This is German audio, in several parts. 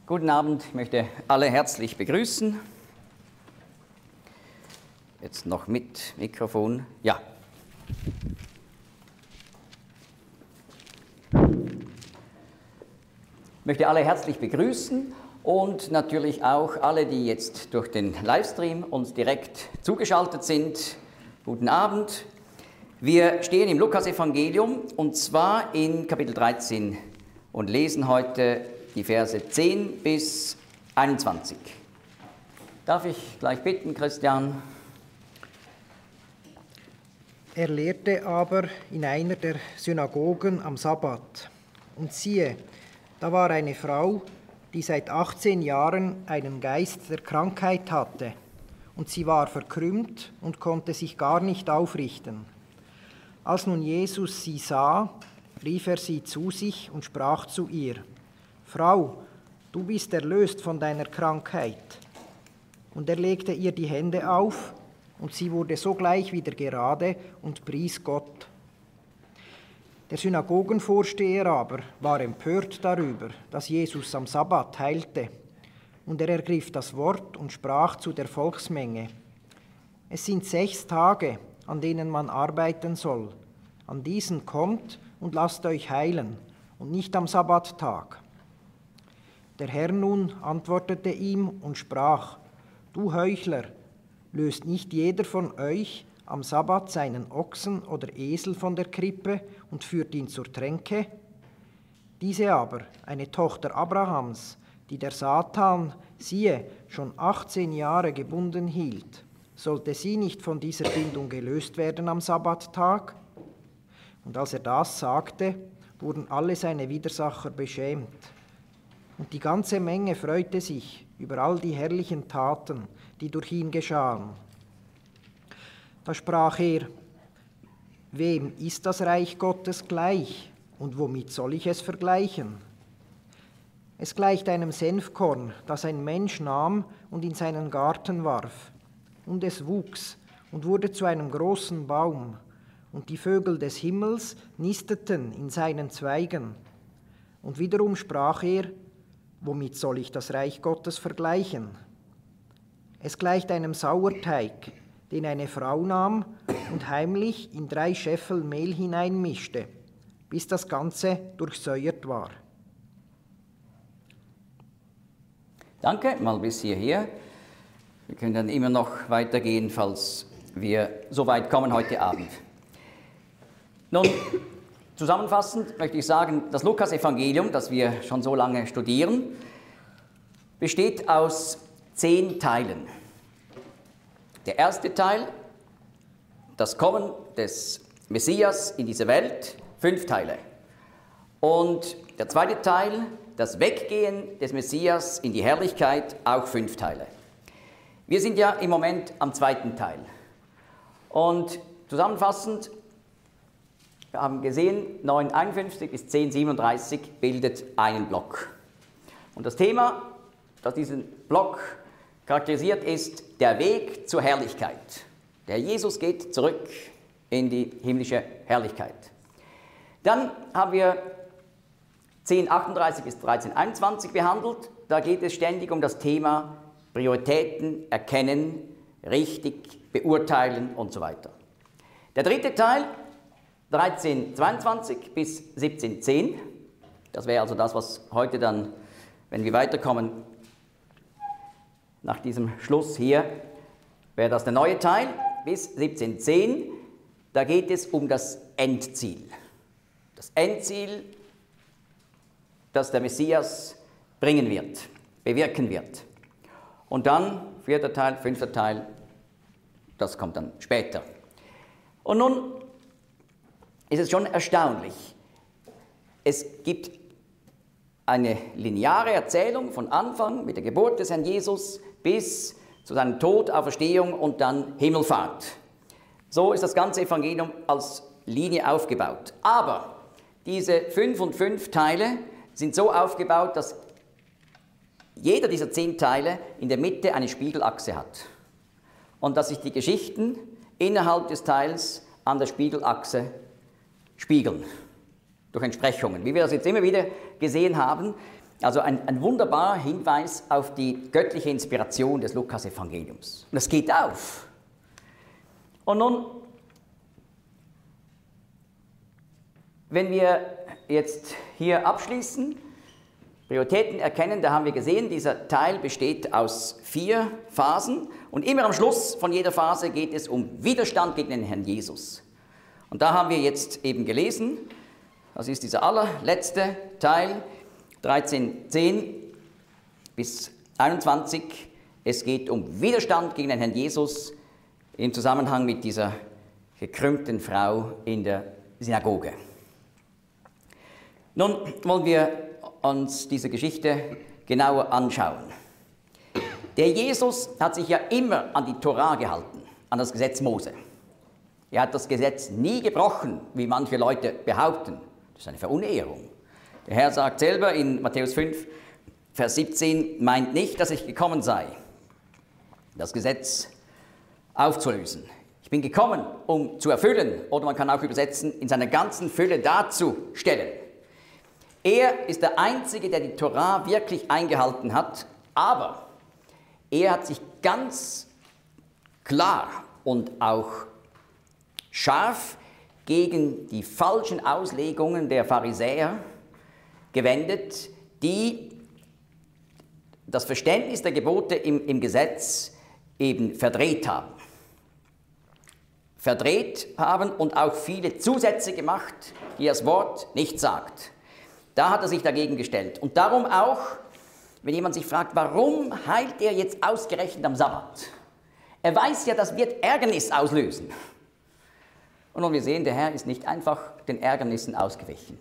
Guten Abend, ich möchte alle herzlich begrüßen. Jetzt noch mit Mikrofon. Ja. Ich möchte alle herzlich begrüßen und natürlich auch alle, die jetzt durch den Livestream uns direkt zugeschaltet sind. Guten Abend. Wir stehen im Lukas-Evangelium und zwar in Kapitel 13 und lesen heute die Verse 10 bis 21. Darf ich gleich bitten, Christian? Er lehrte aber in einer der Synagogen am Sabbat. Und siehe, da war eine Frau, die seit 18 Jahren einen Geist der Krankheit hatte. Und sie war verkrümmt und konnte sich gar nicht aufrichten. Als nun Jesus sie sah, rief er sie zu sich und sprach zu ihr: Frau, du bist erlöst von deiner Krankheit. Und er legte ihr die Hände auf, und sie wurde sogleich wieder gerade und pries Gott. Der Synagogenvorsteher aber war empört darüber, dass Jesus am Sabbat heilte. Und er ergriff das Wort und sprach zu der Volksmenge: Es sind 6 Tage, an denen man arbeiten soll. An diesen kommt und lasst euch heilen, und nicht am Sabbattag. Der Herr nun antwortete ihm und sprach: Du Heuchler, löst nicht jeder von euch am Sabbat seinen Ochsen oder Esel von der Krippe und führt ihn zur Tränke? Diese aber, eine Tochter Abrahams, die der Satan, siehe, schon 18 Jahre gebunden hielt, sollte sie nicht von dieser Bindung gelöst werden am Sabbattag? Und als er das sagte, wurden alle seine Widersacher beschämt. Und die ganze Menge freute sich über all die herrlichen Taten, die durch ihn geschahen. Da sprach er: Wem ist das Reich Gottes gleich, und womit soll ich es vergleichen? Es gleicht einem Senfkorn, das ein Mensch nahm und in seinen Garten warf. Und es wuchs und wurde zu einem großen Baum, und die Vögel des Himmels nisteten in seinen Zweigen. Und wiederum sprach er: Womit soll ich das Reich Gottes vergleichen? Es gleicht einem Sauerteig, den eine Frau nahm und heimlich in 3 Scheffel Mehl hineinmischte, bis das Ganze durchsäuert war. Danke, mal bis hierher. Wir können dann immer noch weitergehen, falls wir so weit kommen heute Abend. Nun, zusammenfassend möchte ich sagen, das Lukas-Evangelium, das wir schon so lange studieren, besteht aus 10 Teilen. Der erste Teil, das Kommen des Messias in diese Welt, 5 Teile. Und der zweite Teil, das Weggehen des Messias in die Herrlichkeit, auch 5 Teile. Wir sind ja im Moment am 2. Teil. Und zusammenfassend, wir haben gesehen, 9,51 bis 10,37 bildet einen Block. Und das Thema, das diesen Block charakterisiert, ist der Weg zur Herrlichkeit. Der Jesus geht zurück in die himmlische Herrlichkeit. Dann haben wir 10,38 bis 13,21 behandelt. Da geht es ständig um das Thema Prioritäten erkennen, richtig beurteilen und so weiter. Der dritte Teil, 13,22 bis 17,10. Das wäre also das, was heute dann, wenn wir weiterkommen, nach diesem Schluss hier, wäre das der neue Teil, bis 17,10. Da geht es um das Endziel. Das Endziel, das der Messias bringen wird, bewirken wird. Und dann, 4. Teil, 5. Teil, das kommt dann später. Und nun ist es schon erstaunlich. Es gibt eine lineare Erzählung von Anfang mit der Geburt des Herrn Jesus bis zu seinem Tod, Auferstehung und dann Himmelfahrt. So ist das ganze Evangelium als Linie aufgebaut. Aber diese 5 und 5 Teile sind so aufgebaut, dass jeder dieser 10 Teile in der Mitte eine Spiegelachse hat. Und dass sich die Geschichten innerhalb des Teils an der Spiegelachse spiegeln, durch Entsprechungen. Wie wir das jetzt immer wieder gesehen haben, Also ein wunderbarer Hinweis auf die göttliche Inspiration des Lukas-Evangeliums. Und das geht auf. Und nun, wenn wir jetzt hier abschließen, Prioritäten erkennen, da haben wir gesehen, dieser Teil besteht aus 4 Phasen und immer am Schluss von jeder Phase geht es um Widerstand gegen den Herrn Jesus. Und da haben wir jetzt eben gelesen, das ist dieser allerletzte Teil, 13,10 bis 21. Es geht um Widerstand gegen den Herrn Jesus im Zusammenhang mit dieser gekrümmten Frau in der Synagoge. Nun wollen wir uns diese Geschichte genauer anschauen. Der Jesus hat sich ja immer an die Tora gehalten, an das Gesetz Mose. Er hat das Gesetz nie gebrochen, wie manche Leute behaupten. Das ist eine Verunehrung. Der Herr sagt selber in Matthäus 5, Vers 17, meint nicht, dass ich gekommen sei, das Gesetz aufzulösen. Ich bin gekommen, um zu erfüllen, oder man kann auch übersetzen, in seiner ganzen Fülle darzustellen. Er ist der Einzige, der die Tora wirklich eingehalten hat, aber er hat sich ganz klar und auch scharf gegen die falschen Auslegungen der Pharisäer gewendet, die das Verständnis der Gebote im Gesetz eben verdreht haben. Verdreht haben und auch viele Zusätze gemacht, die das Wort nicht sagt. Da hat er sich dagegen gestellt. Und darum auch, wenn jemand sich fragt, warum heilt er jetzt ausgerechnet am Sabbat? Er weiß ja, das wird Ärgernis auslösen. Und nun wir sehen, der Herr ist nicht einfach den Ärgernissen ausgewichen,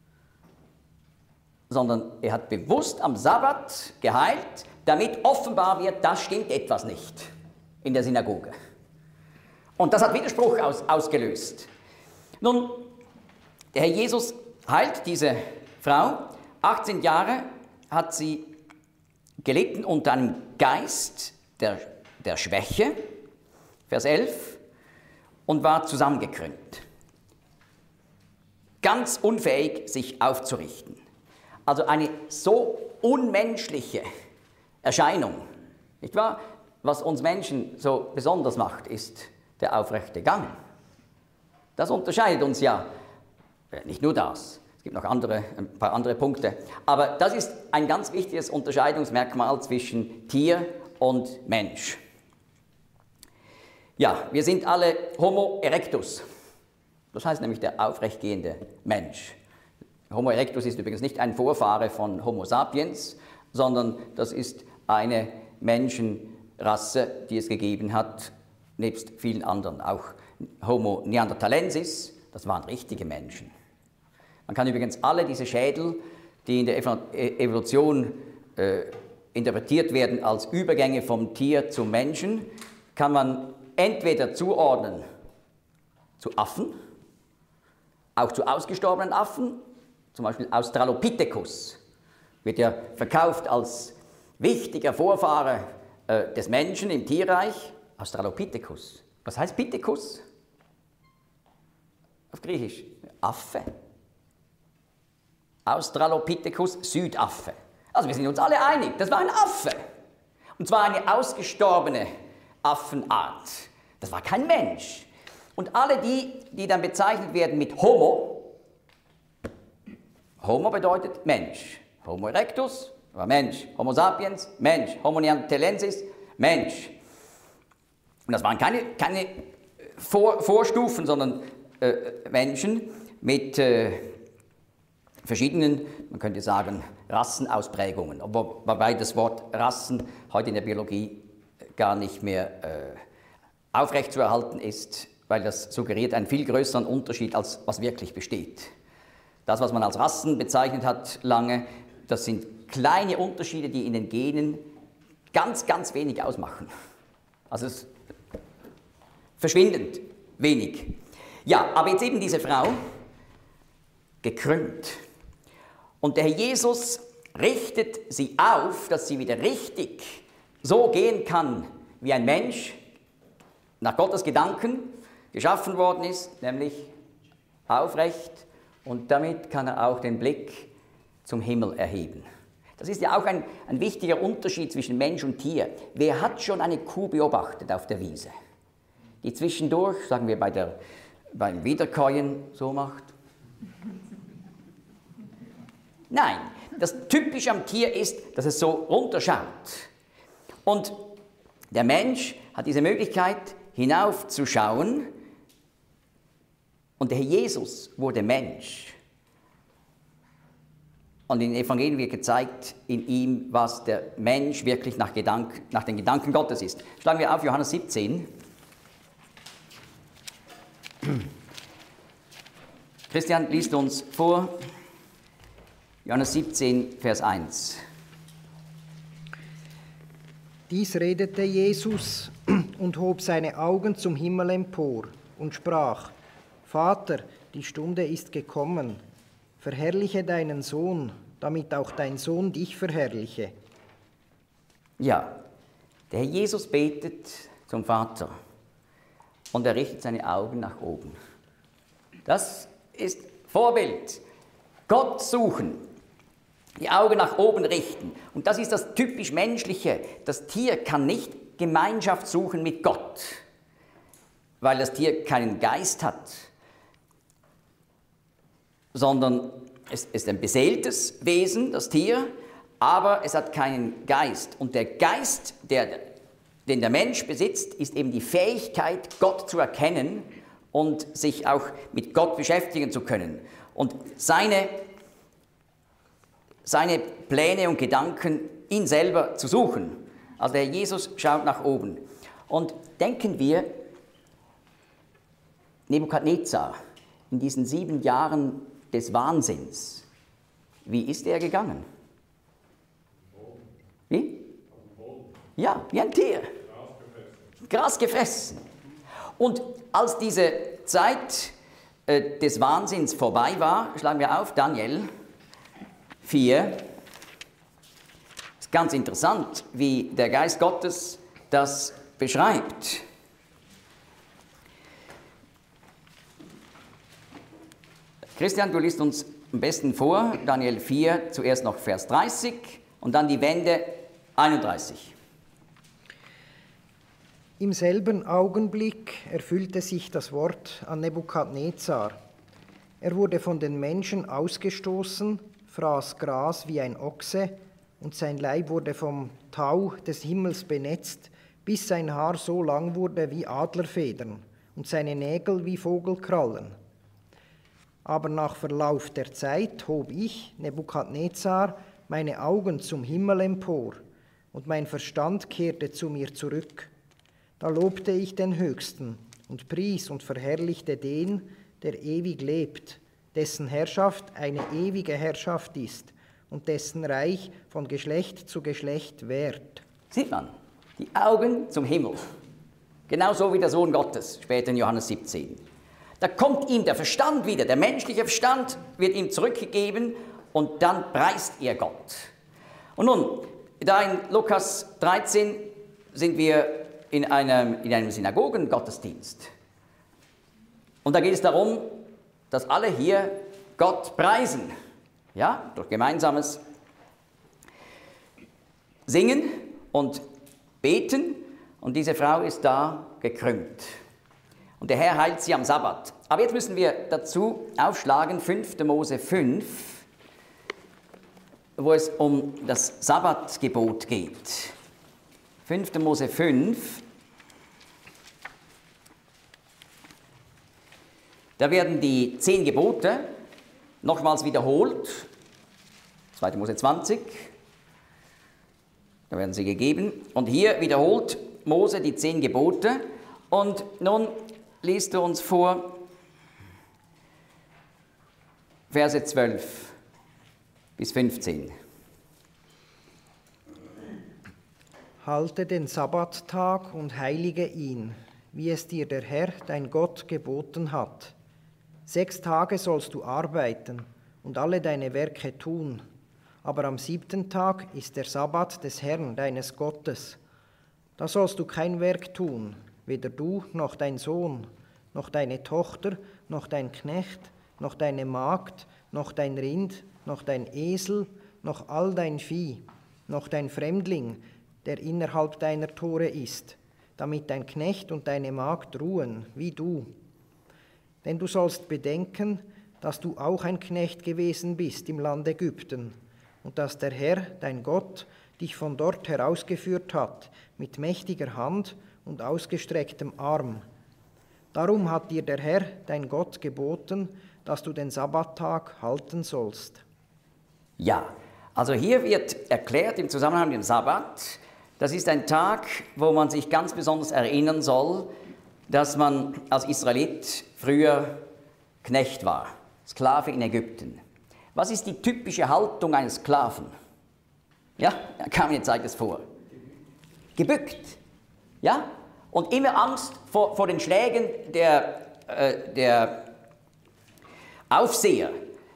sondern er hat bewusst am Sabbat geheilt, damit offenbar wird, da stimmt etwas nicht in der Synagoge. Und das hat Widerspruch ausgelöst. Nun, der Herr Jesus heilt diese Frau. 18 Jahre hat sie gelitten unter einem Geist der Schwäche, Vers 11, und war zusammengekrümmt. Ganz unfähig, sich aufzurichten. Also eine so unmenschliche Erscheinung, nicht wahr? Was uns Menschen so besonders macht, ist der aufrechte Gang. Das unterscheidet uns ja, nicht nur das, es gibt noch ein paar andere Punkte, aber das ist ein ganz wichtiges Unterscheidungsmerkmal zwischen Tier und Mensch. Ja, wir sind alle Homo erectus, das heißt nämlich der aufrechtgehende Mensch. Homo erectus ist übrigens nicht ein Vorfahre von Homo sapiens, sondern das ist eine Menschenrasse, die es gegeben hat, nebst vielen anderen. Auch Homo neanderthalensis, das waren richtige Menschen. Man kann übrigens alle diese Schädel, die in der Evolution interpretiert werden als Übergänge vom Tier zum Menschen, kann man entweder zuordnen zu Affen, auch zu ausgestorbenen Affen, zum Beispiel Australopithecus, wird ja verkauft als wichtiger Vorfahre des Menschen im Tierreich. Australopithecus. Was heißt Pithecus? Auf Griechisch. Affe. Australopithecus, Südaffe. Also wir sind uns alle einig, das war ein Affe. Und zwar eine ausgestorbene Affenart. Das war kein Mensch. Und alle die dann bezeichnet werden mit Homo, Homo bedeutet Mensch. Homo erectus war Mensch. Homo sapiens, Mensch. Homo neanderthalensis, Mensch. Und das waren keine Vorstufen, sondern Menschen mit verschiedenen, man könnte sagen, Rassenausprägungen. Wobei das Wort Rassen heute in der Biologie gar nicht mehr aufrechtzuerhalten ist, weil das suggeriert einen viel größeren Unterschied, als was wirklich besteht. Das, was man als Rassen bezeichnet hat lange, das sind kleine Unterschiede, die in den Genen ganz, ganz wenig ausmachen. Also es ist verschwindend wenig. Ja, aber jetzt eben diese Frau, gekrümmt. Und der Herr Jesus richtet sie auf, dass sie wieder richtig so gehen kann, wie ein Mensch nach Gottes Gedanken geschaffen worden ist, nämlich aufrecht. Und damit kann er auch den Blick zum Himmel erheben. Das ist ja auch ein wichtiger Unterschied zwischen Mensch und Tier. Wer hat schon eine Kuh beobachtet auf der Wiese, die zwischendurch, sagen wir beim Wiederkäuen, so macht? Nein, das Typische am Tier ist, dass es so runterschaut. Und der Mensch hat diese Möglichkeit, hinaufzuschauen. Und der Herr Jesus wurde Mensch. Und in den Evangelien wird gezeigt, in ihm, was der Mensch wirklich nach den Gedanken Gottes ist. Schlagen wir auf Johannes 17. Christian liest uns vor, Johannes 17, Vers 1. Dies redete Jesus und hob seine Augen zum Himmel empor und sprach: Vater, die Stunde ist gekommen, verherrliche deinen Sohn, damit auch dein Sohn dich verherrliche. Ja, der Herr Jesus betet zum Vater und er richtet seine Augen nach oben. Das ist Vorbild. Gott suchen, die Augen nach oben richten. Und das ist das typisch Menschliche. Das Tier kann nicht Gemeinschaft suchen mit Gott, weil das Tier keinen Geist hat, sondern es ist ein beseeltes Wesen, das Tier, aber es hat keinen Geist. Und der Geist, den der Mensch besitzt, ist eben die Fähigkeit, Gott zu erkennen und sich auch mit Gott beschäftigen zu können. Und seine Pläne und Gedanken, ihn selber zu suchen. Also der Jesus schaut nach oben. Und denken wir, Nebukadnezar in diesen 7 Jahren des Wahnsinns, wie ist er gegangen? Wie? Ja, wie ein Tier. Gras gefressen. Und als diese Zeit des Wahnsinns vorbei war, schlagen wir auf Daniel 4. Es ist ganz interessant, wie der Geist Gottes das beschreibt. Christian, du liest uns am besten vor, Daniel 4, zuerst noch Vers 30 und dann die Wende 31. Im selben Augenblick erfüllte sich das Wort an Nebukadnezar. Er wurde von den Menschen ausgestoßen, fraß Gras wie ein Ochse, und sein Leib wurde vom Tau des Himmels benetzt, bis sein Haar so lang wurde wie Adlerfedern und seine Nägel wie Vogelkrallen. Aber nach Verlauf der Zeit hob ich, Nebukadnezar, meine Augen zum Himmel empor, und mein Verstand kehrte zu mir zurück. Da lobte ich den Höchsten und pries und verherrlichte den, der ewig lebt, dessen Herrschaft eine ewige Herrschaft ist und dessen Reich von Geschlecht zu Geschlecht währt. Sieht man, die Augen zum Himmel. Genauso wie der Sohn Gottes, später in Johannes 17. Da kommt ihm der Verstand wieder, der menschliche Verstand wird ihm zurückgegeben und dann preist er Gott. Und nun, da in Lukas 13 sind wir in einem Synagogengottesdienst. Und da geht es darum, dass alle hier Gott preisen, ja, durch gemeinsames Singen und Beten. Und diese Frau ist da gekrümmt. Und der Herr heilt sie am Sabbat. Aber jetzt müssen wir dazu aufschlagen, 5. Mose 5, wo es um das Sabbatgebot geht. 5. Mose 5. Da werden die 10 Gebote nochmals wiederholt. 2. Mose 20. Da werden sie gegeben. Und hier wiederholt Mose die 10 Gebote. Und nun liest er uns vor Verse 12 bis 15. Halte den Sabbattag und heilige ihn, wie es dir der Herr, dein Gott, geboten hat. 6 Tage sollst du arbeiten und alle deine Werke tun, aber am 7. Tag ist der Sabbat des Herrn, deines Gottes. Da sollst du kein Werk tun, weder du noch dein Sohn, noch deine Tochter, noch dein Knecht, noch deine Magd, noch dein Rind, noch dein Esel, noch all dein Vieh, noch dein Fremdling, der innerhalb deiner Tore ist, damit dein Knecht und deine Magd ruhen, wie du. Denn du sollst bedenken, dass du auch ein Knecht gewesen bist im Land Ägypten und dass der Herr, dein Gott, dich von dort herausgeführt hat mit mächtiger Hand und ausgestrecktem Arm. Darum hat dir der Herr, dein Gott, geboten, dass du den Sabbattag halten sollst. Ja, also hier wird erklärt im Zusammenhang mit dem Sabbat, das ist ein Tag, wo man sich ganz besonders erinnern soll, dass man als Israelit früher Knecht war, Sklave in Ägypten. Was ist die typische Haltung eines Sklaven? Ja, Carmen zeigt es vor. Gebückt. Ja? Und immer Angst vor den Schlägen der Aufseher.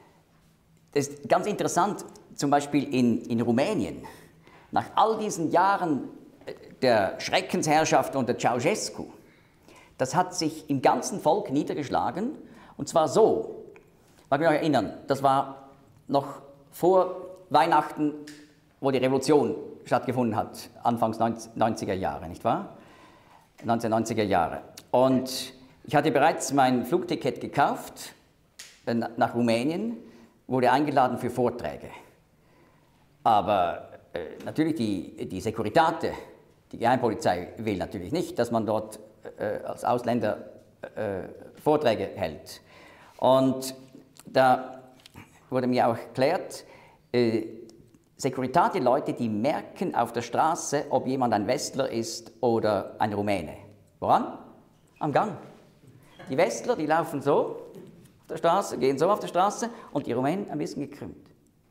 Das ist ganz interessant, zum Beispiel in Rumänien. Nach all diesen Jahren der Schreckensherrschaft unter Ceausescu, das hat sich im ganzen Volk niedergeschlagen. Und zwar so, ich mag mich noch erinnern, das war noch vor Weihnachten, wo die Revolution stattgefunden hat, Anfangs 90er Jahre, nicht wahr? 1990er Jahre. Und ich hatte bereits mein Flugticket gekauft nach Rumänien, wurde eingeladen für Vorträge. Aber natürlich die Securitate, die Geheimpolizei will natürlich nicht, dass man dort als Ausländer Vorträge hält. Und da wurde mir auch erklärt, Securitate-Leute, die merken auf der Straße, ob jemand ein Westler ist oder ein Rumäne. Woran? Am Gang. Die Westler, die laufen so auf der Straße, gehen so auf der Straße und die Rumänen ein bisschen gekrümmt.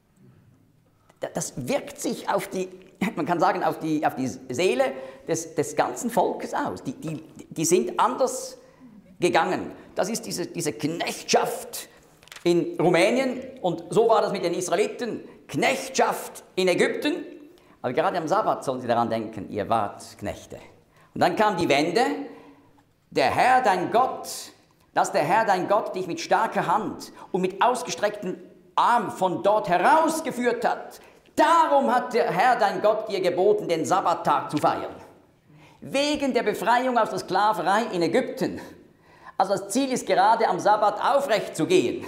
Das wirkt sich auf die, man kann sagen, auf die Seele des ganzen Volkes aus. Die sind anders gegangen. Das ist diese Knechtschaft in Rumänien und so war das mit den Israeliten. Knechtschaft in Ägypten, aber gerade am Sabbat sollen sie daran denken, ihr wart Knechte. Und dann kam die Wende, der Herr dein Gott, dass der Herr dein Gott dich mit starker Hand und mit ausgestrecktem Arm von dort herausgeführt hat. Darum hat der Herr dein Gott dir geboten, den Sabbattag zu feiern. Wegen der Befreiung aus der Sklaverei in Ägypten. Also das Ziel ist gerade am Sabbat aufrecht zu gehen.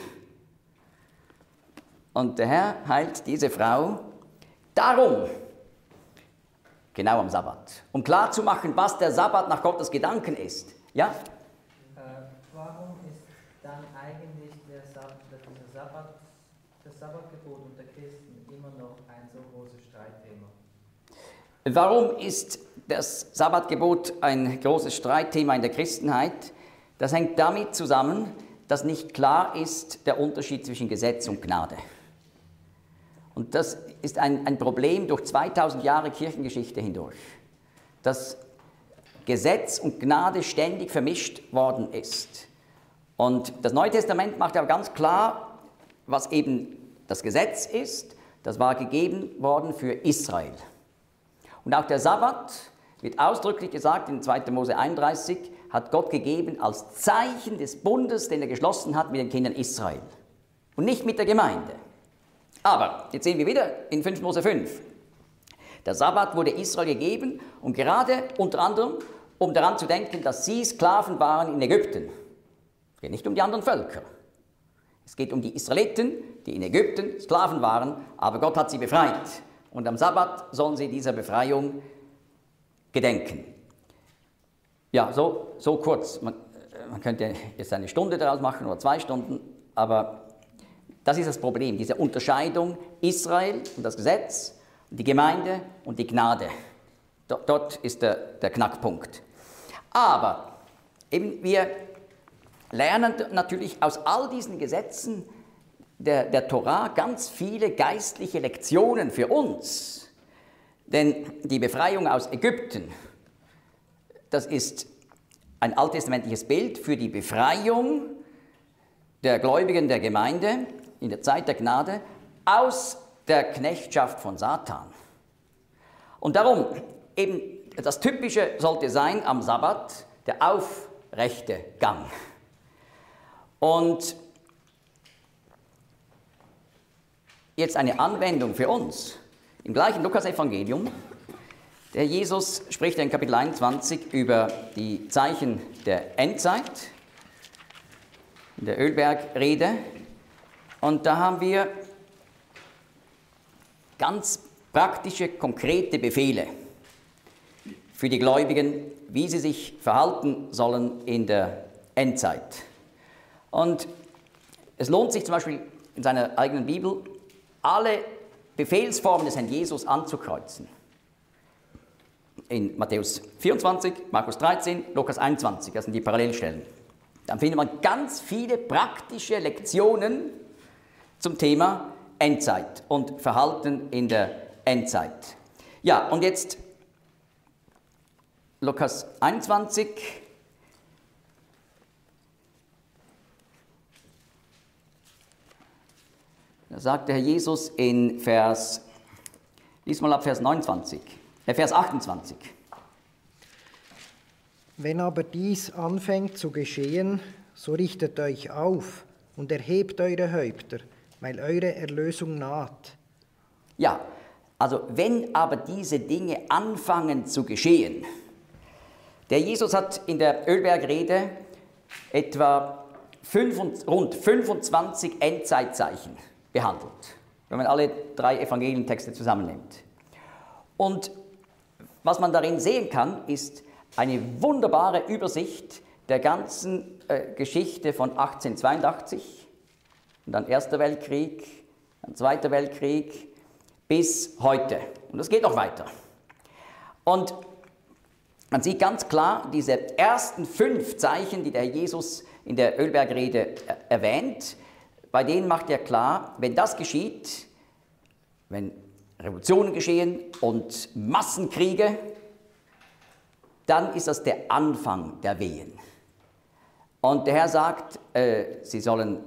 Und der Herr heilt diese Frau darum, genau am Sabbat, um klarzumachen, was der Sabbat nach Gottes Gedanken ist. Ja? Warum ist dann eigentlich das Sabbatgebot unter Christen immer noch ein so großes Streitthema? Warum ist das Sabbatgebot ein großes Streitthema in der Christenheit? Das hängt damit zusammen, dass nicht klar ist der Unterschied zwischen Gesetz und Gnade. Und das ist ein Problem durch 2000 Jahre Kirchengeschichte hindurch, dass Gesetz und Gnade ständig vermischt worden ist. Und das Neue Testament macht aber ganz klar, was eben das Gesetz ist, das war gegeben worden für Israel. Und auch der Sabbat wird ausdrücklich gesagt, in 2. Mose 31, hat Gott gegeben als Zeichen des Bundes, den er geschlossen hat mit den Kindern Israel und nicht mit der Gemeinde. Aber, jetzt sehen wir wieder in 5. Mose 5, der Sabbat wurde Israel gegeben und gerade unter anderem, um daran zu denken, dass sie Sklaven waren in Ägypten. Es geht nicht um die anderen Völker. Es geht um die Israeliten, die in Ägypten Sklaven waren, aber Gott hat sie befreit. Und am Sabbat sollen sie dieser Befreiung gedenken. Ja, so kurz. Man könnte jetzt eine Stunde daraus machen oder 2 Stunden, aber das ist das Problem, diese Unterscheidung Israel und das Gesetz, die Gemeinde und die Gnade. Dort ist der Knackpunkt. Aber eben wir lernen natürlich aus all diesen Gesetzen der Torah ganz viele geistliche Lektionen für uns. Denn die Befreiung aus Ägypten, das ist ein alttestamentliches Bild für die Befreiung der Gläubigen der Gemeinde in der Zeit der Gnade aus der Knechtschaft von Satan. Und darum, eben das Typische sollte sein am Sabbat der aufrechte Gang. Und jetzt eine Anwendung für uns. Im gleichen Lukas-Evangelium, der Jesus spricht in Kapitel 21 über die Zeichen der Endzeit, in der Ölbergrede. Und da haben wir ganz praktische, konkrete Befehle für die Gläubigen, wie sie sich verhalten sollen in der Endzeit. Und es lohnt sich zum Beispiel in seiner eigenen Bibel, alle Befehlsformen des Herrn Jesus anzukreuzen. In Matthäus 24, Markus 13, Lukas 21, das sind die Parallelstellen. Dann findet man ganz viele praktische Lektionen zum Thema Endzeit und Verhalten in der Endzeit. Ja, und jetzt Lukas 21. Da sagt der Herr Jesus in Vers 28. Wenn aber dies anfängt zu geschehen, so richtet euch auf und erhebt eure Häupter, weil eure Erlösung naht. Ja, also wenn aber diese Dinge anfangen zu geschehen. Der Jesus hat in der Ölbergrede etwa rund 25 Endzeitzeichen behandelt, wenn man alle 3 Evangelientexte zusammennimmt. Und was man darin sehen kann, ist eine wunderbare Übersicht der ganzen Geschichte von 1882, und dann Erster Weltkrieg, dann Zweiter Weltkrieg, bis heute. Und das geht noch weiter. Und man sieht ganz klar, diese ersten 5 Zeichen, die der Jesus in der Ölbergrede erwähnt, bei denen macht er klar, wenn das geschieht, wenn Revolutionen geschehen und Massenkriege, dann ist das der Anfang der Wehen. Und der Herr sagt, sie sollen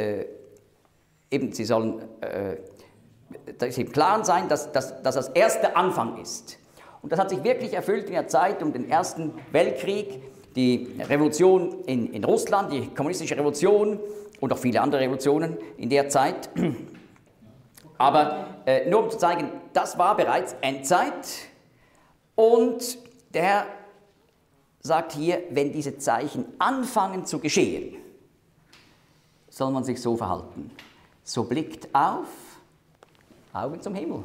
im Klaren sein, dass das erste Anfang ist. Und das hat sich wirklich erfüllt in der Zeit um den Ersten Weltkrieg, die Revolution in Russland, die kommunistische Revolution und auch viele andere Revolutionen in der Zeit. Aber nur um zu zeigen, das war bereits Endzeit. Und der Herr sagt hier, wenn diese Zeichen anfangen zu geschehen, soll man sich so verhalten. So blickt auf, Augen zum Himmel.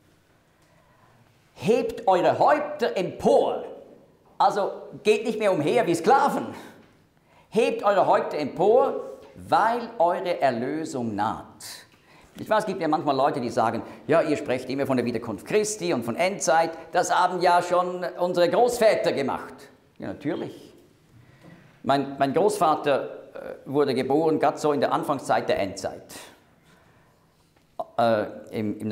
Hebt eure Häupter empor. Also geht nicht mehr umher wie Sklaven. Hebt eure Häupter empor, weil eure Erlösung naht. Ich weiß, es gibt ja manchmal Leute, die sagen, ja, ihr sprecht immer von der Wiederkunft Christi und von Endzeit. Das haben ja schon unsere Großväter gemacht. Ja, natürlich. Mein Großvater wurde geboren, gerade so in der Anfangszeit der Endzeit. Im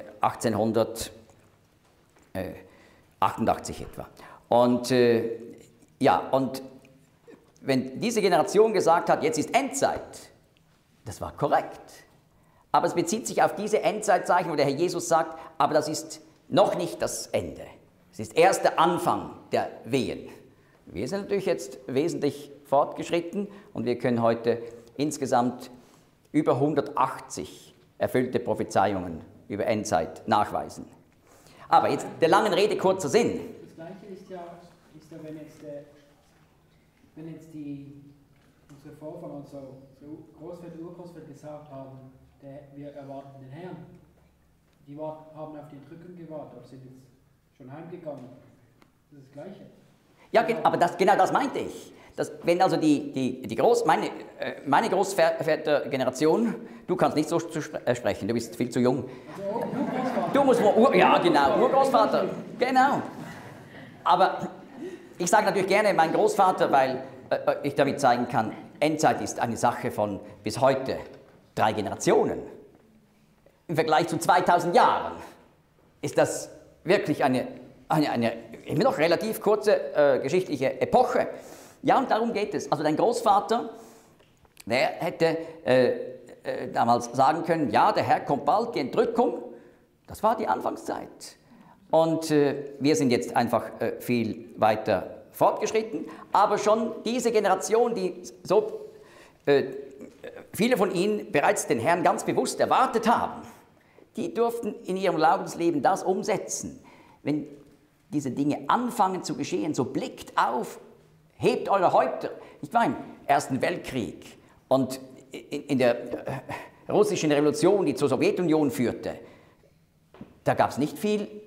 1888 etwa. Und und wenn diese Generation gesagt hat, jetzt ist Endzeit, das war korrekt. Aber es bezieht sich auf diese Endzeitzeichen, wo der Herr Jesus sagt, aber das ist noch nicht das Ende. Es ist erst der Anfang der Wehen. Wir sind natürlich jetzt wesentlich fortgeschritten und wir können heute insgesamt über 180 erfüllte Prophezeiungen über Endzeit nachweisen. Aber jetzt der langen Rede kurzer Sinn. Das Gleiche ist ja wenn jetzt unsere Vorfahren, unsere Großväter, Urgroßväter gesagt haben, wir erwarten den Herrn. Die haben auf die Entrückung gewartet, aber sind jetzt schon heimgegangen. Das ist das Gleiche. Ja, aber genau das meinte ich. Wenn also meine Großvätergeneration, du kannst nicht so sprechen, du bist viel zu jung. Also Urgroßvater. Du musst Urgroßvater, genau. Aber ich sage natürlich gerne mein Großvater, weil ich damit zeigen kann, Endzeit ist eine Sache von bis heute 3 Generationen. Im Vergleich zu 2000 Jahren ist das wirklich eine immer noch relativ kurze geschichtliche Epoche. Ja, und darum geht es. Also dein Großvater, der hätte damals sagen können, ja, der Herr kommt bald, die Entrückung. Das war die Anfangszeit. Und wir sind jetzt einfach viel weiter fortgeschritten. Aber schon diese Generation, die so viele von ihnen bereits den Herrn ganz bewusst erwartet haben, die durften in ihrem Glaubensleben das umsetzen. Wenn diese Dinge anfangen zu geschehen, so blickt auf, hebt eure Häupter. Ich meine, im Ersten Weltkrieg und in der russischen Revolution, die zur Sowjetunion führte, da gab es nichts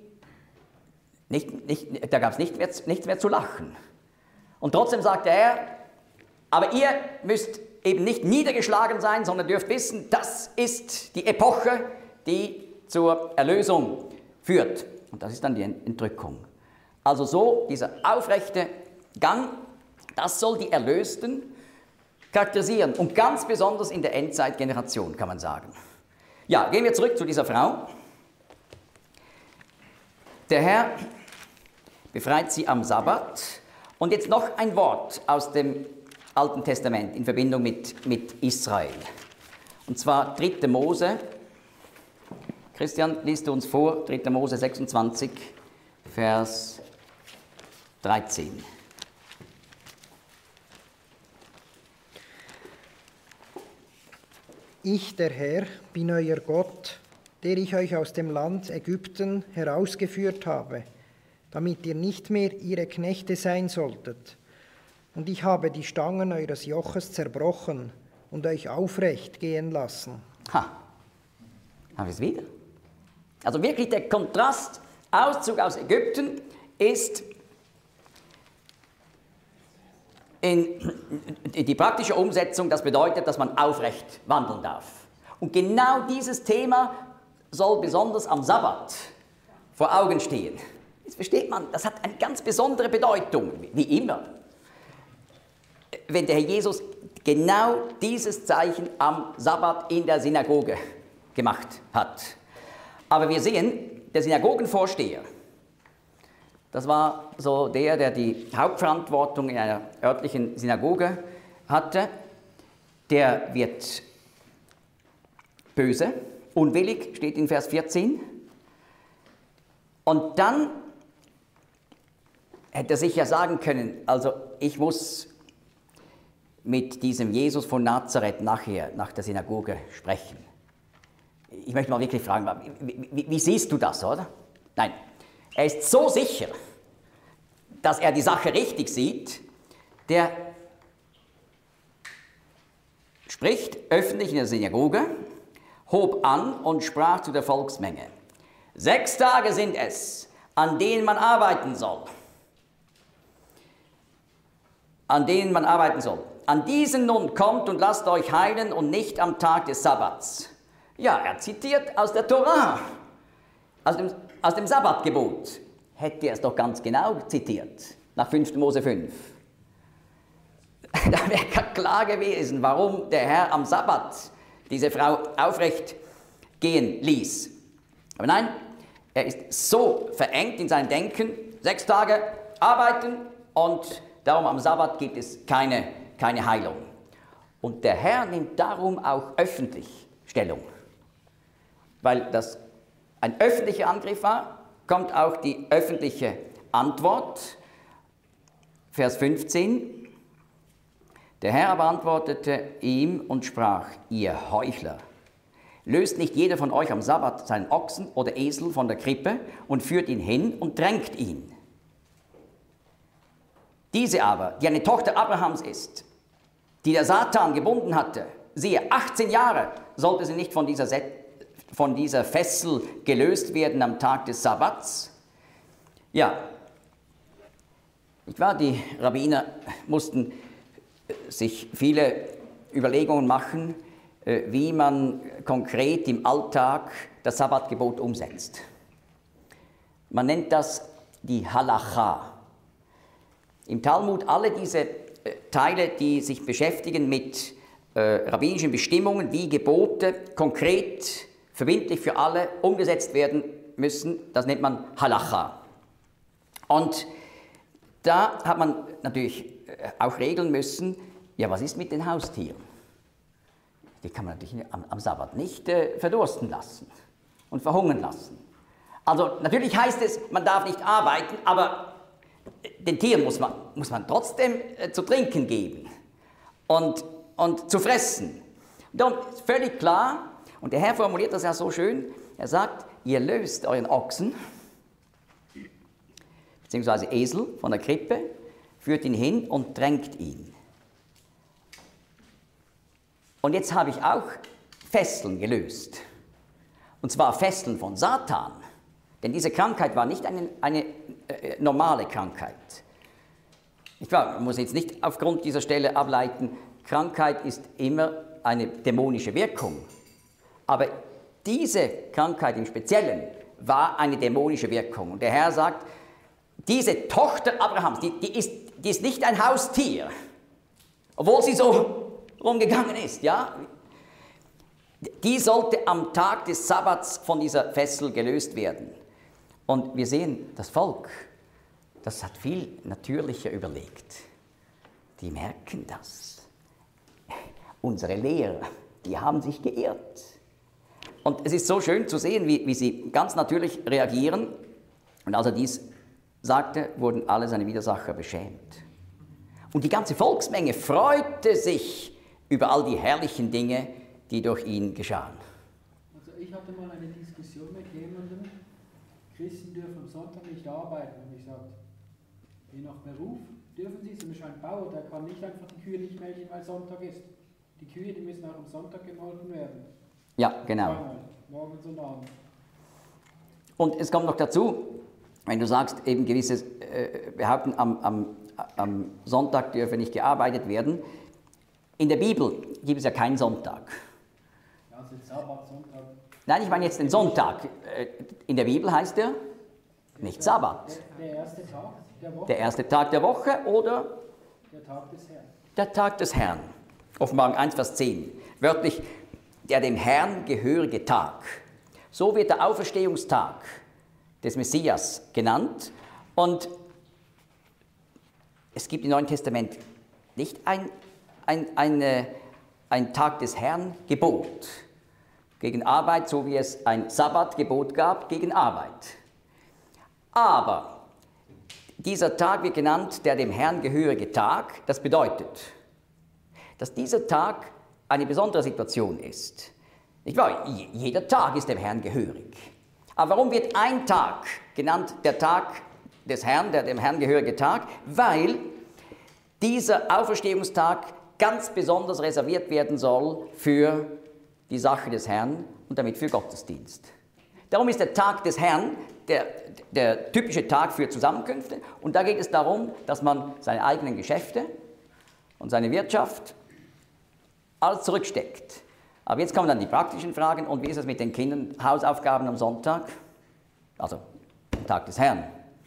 mehr zu lachen. Und trotzdem sagt der Herr, aber ihr müsst eben nicht niedergeschlagen sein, sondern dürft wissen, das ist die Epoche, die zur Erlösung führt. Und das ist dann die Entrückung. Also so, dieser aufrechte Gang, das soll die Erlösten charakterisieren. Und ganz besonders in der Endzeitgeneration, kann man sagen. Ja, gehen wir zurück zu dieser Frau. Der Herr befreit sie am Sabbat. Und jetzt noch ein Wort aus dem Alten Testament in Verbindung mit Israel. Und zwar 3. Mose. Christian, liest du uns vor, 3. Mose 26, Vers 13. Ich, der Herr, bin euer Gott, der ich euch aus dem Land Ägypten herausgeführt habe, damit ihr nicht mehr ihre Knechte sein solltet. Und ich habe die Stangen eures Joches zerbrochen und euch aufrecht gehen lassen. Ha, haben wir es wieder? Also wirklich der Kontrast, Auszug aus Ägypten ist in die praktische Umsetzung, das bedeutet, dass man aufrecht wandeln darf. Und genau dieses Thema soll besonders am Sabbat vor Augen stehen. Jetzt versteht man, das hat eine ganz besondere Bedeutung, wie immer. Wenn der Herr Jesus genau dieses Zeichen am Sabbat in der Synagoge gemacht hat. Aber wir sehen, der Synagogenvorsteher, das war so der die Hauptverantwortung in einer örtlichen Synagoge hatte, der wird böse, unwillig, steht in Vers 14. Und dann hätte er sich ja sagen können, also ich muss mit diesem Jesus von Nazareth nachher nach der Synagoge sprechen. Ich möchte mal wirklich fragen, wie siehst du das, oder? Nein, er ist so sicher, dass er die Sache richtig sieht, der spricht öffentlich in der Synagoge, hob an und sprach zu der Volksmenge: 6 Tage sind es, an denen man arbeiten soll. An denen man arbeiten soll. An diesen nun kommt und lasst euch heilen und nicht am Tag des Sabbats. Ja, er zitiert aus der Tora, aus dem Sabbatgebot. Hätte er es doch ganz genau zitiert, nach 5. Mose 5. Da wäre klar gewesen, warum der Herr am Sabbat diese Frau aufrecht gehen ließ. Aber nein, er ist so verengt in seinem Denken, 6 Tage arbeiten und darum am Sabbat gibt es keine Heilung. Und der Herr nimmt darum auch öffentlich Stellung. Weil das ein öffentlicher Angriff war, kommt auch die öffentliche Antwort. Vers 15. Der Herr aber antwortete ihm und sprach: Ihr Heuchler, löst nicht jeder von euch am Sabbat seinen Ochsen oder Esel von der Krippe und führt ihn hin und drängt ihn. Diese aber, die eine Tochter Abrahams ist, die der Satan gebunden hatte, siehe, 18 Jahre sollte sie nicht von dieser Fessel gelöst werden am Tag des Sabbats. Ja, nicht wahr? Die Rabbiner mussten sich viele Überlegungen machen, wie man konkret im Alltag das Sabbatgebot umsetzt. Man nennt das die Halacha. Im Talmud alle diese Teile, die sich beschäftigen mit rabbinischen Bestimmungen, wie Gebote konkret, verbindlich für alle umgesetzt werden müssen, das nennt man Halacha. Und da hat man natürlich auch regeln müssen, ja, was ist mit den Haustieren? Die kann man natürlich am Sabbat nicht verdursten lassen und verhungern lassen. Also natürlich heißt es, man darf nicht arbeiten, aber den Tieren muss man trotzdem zu trinken geben und zu fressen. Und dann ist völlig klar, und der Herr formuliert das ja so schön, Er sagt, ihr löst euren Ochsen, beziehungsweise Esel von der Krippe, führt ihn hin und drängt ihn. Und jetzt habe ich auch Fesseln gelöst. Und zwar Fesseln von Satan. Denn diese Krankheit war nicht eine normale Krankheit. Man muss jetzt nicht aufgrund dieser Stelle ableiten, Krankheit ist immer eine dämonische Wirkung. Aber diese Krankheit im Speziellen war eine dämonische Wirkung. Und der Herr sagt, diese Tochter Abrahams, die ist nicht ein Haustier, obwohl sie so rumgegangen ist, ja? Die sollte am Tag des Sabbats von dieser Fessel gelöst werden. Und wir sehen, das Volk, das hat viel natürlicher überlegt. Die merken das. Unsere Lehrer, die haben sich geirrt. Und es ist so schön zu sehen, wie sie ganz natürlich reagieren. Und als er dies sagte, wurden alle seine Widersacher beschämt. Und die ganze Volksmenge freute sich über all die herrlichen Dinge, die durch ihn geschahen. Also ich hatte mal eine Diskussion mit jemandem, Christen dürfen am Sonntag nicht arbeiten. Und ich sagte, je nach Beruf dürfen sie, zum Beispiel ein Bauer, der kann nicht einfach die Kühe nicht melken, weil Sonntag ist. Die Kühe, die müssen auch am Sonntag gemolken werden. Ja, genau. Zweimal, morgens und abends. Und es kommt noch dazu, wenn du sagst, eben gewisses behaupten, am Sonntag dürfe nicht gearbeitet werden. In der Bibel gibt es ja keinen Sonntag. Also Sabbat, Sonntag. Nein, ich meine jetzt den Sonntag. In der Bibel heißt er nicht Sabbat. Der erste Tag der Woche. Der erste Tag der Woche oder Der Tag des Herrn. der Tag des Herrn. Offenbarung 1, Vers 10. Wörtlich, der dem Herrn gehörige Tag. So wird der Auferstehungstag des Messias genannt. Und es gibt im Neuen Testament nicht ein Tag des Herrn Gebot gegen Arbeit, so wie es ein Sabbatgebot gab gegen Arbeit. Aber dieser Tag wird genannt, der dem Herrn gehörige Tag. Das bedeutet, dass dieser Tag eine besondere Situation ist. Nicht wahr? Jeder Tag ist dem Herrn gehörig. Aber warum wird ein Tag genannt, der Tag des Herrn, der dem Herrn gehörige Tag? Weil dieser Auferstehungstag ganz besonders reserviert werden soll für die Sache des Herrn und damit für Gottesdienst. Darum ist der Tag des Herrn der typische Tag für Zusammenkünfte. Und da geht es darum, dass man seine eigenen Geschäfte und seine Wirtschaft alles zurücksteckt. Aber jetzt kommen dann die praktischen Fragen. Und wie ist es mit den Kindern? Hausaufgaben am Sonntag? Also Tag des Herrn.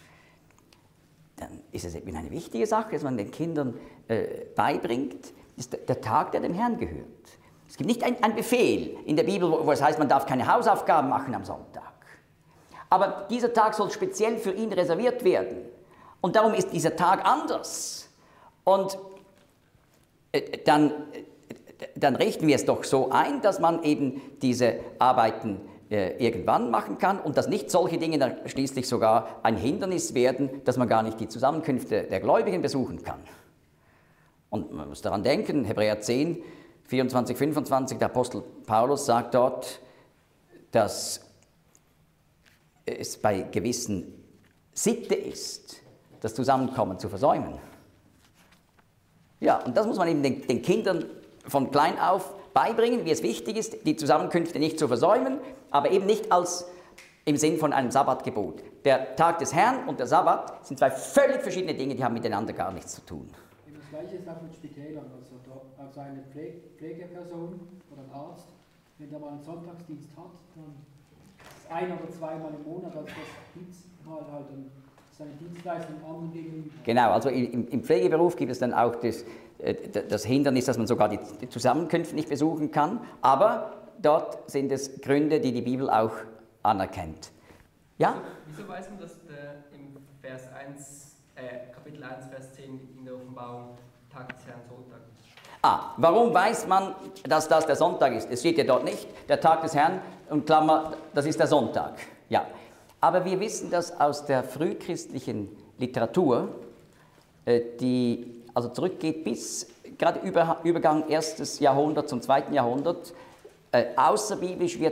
Dann ist es eben eine wichtige Sache, dass man den Kindern beibringt, ist der Tag, der dem Herrn gehört. Es gibt nicht ein Befehl in der Bibel, wo es heißt, man darf keine Hausaufgaben machen am Sonntag. Aber dieser Tag soll speziell für ihn reserviert werden. Und darum ist dieser Tag anders. Und dann richten wir es doch so ein, dass man eben diese Arbeiten irgendwann machen kann und dass nicht solche Dinge dann schließlich sogar ein Hindernis werden, dass man gar nicht die Zusammenkünfte der Gläubigen besuchen kann. Und man muss daran denken, Hebräer 10, 24, 25, der Apostel Paulus sagt dort, dass es bei gewissen Sitte ist, das Zusammenkommen zu versäumen. Ja, und das muss man eben den Kindern von klein auf beibringen, wie es wichtig ist, die Zusammenkünfte nicht zu versäumen, aber eben nicht als im Sinn von einem Sabbatgebot. Der Tag des Herrn und der Sabbat sind zwei völlig verschiedene Dinge, die haben miteinander gar nichts zu tun. Das Gleiche ist auch mit Spitälern. Also eine Pflegeperson oder ein Arzt, wenn der mal einen Sonntagsdienst hat, dann ist ein- oder zweimal im Monat, also das gibt es halt seine Dienstleistung anderen gegenüber. Genau, also im Pflegeberuf gibt es dann auch das Hindernis, dass man sogar die Zusammenkünfte nicht besuchen kann, aber dort sind es Gründe, die die Bibel auch anerkennt. Ja? Wieso weiß man, dass im Kapitel 1, Vers 10 in der Offenbarung Tag des Herrn Sonntag ist? Warum weiß man, dass das der Sonntag ist? Es steht ja dort nicht, der Tag des Herrn, und Klammer, das ist der Sonntag. Ja. Aber wir wissen das aus der frühchristlichen Literatur, die also zurückgeht bis gerade Übergang 1. Jahrhundert zum 2. Jahrhundert. Außerbiblisch wird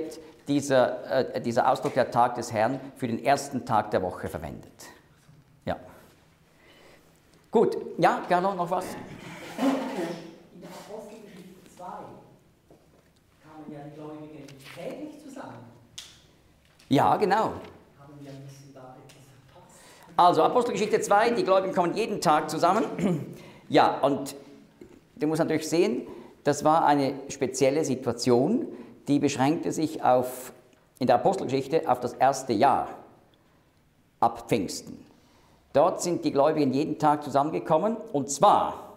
dieser Ausdruck der Tag des Herrn für den ersten Tag der Woche verwendet. Ja. Gut, ja, Carlo, noch was? In der Apostelgeschichte 2 kamen ja die Gläubigen täglich zusammen. Ja, genau. Haben wir ein bisschen da etwas verpasst? Also Apostelgeschichte 2, die Gläubigen kommen jeden Tag zusammen. Ja, und du musst natürlich sehen, das war eine spezielle Situation, die beschränkte sich in der Apostelgeschichte auf das erste Jahr ab Pfingsten. Dort sind die Gläubigen jeden Tag zusammengekommen und zwar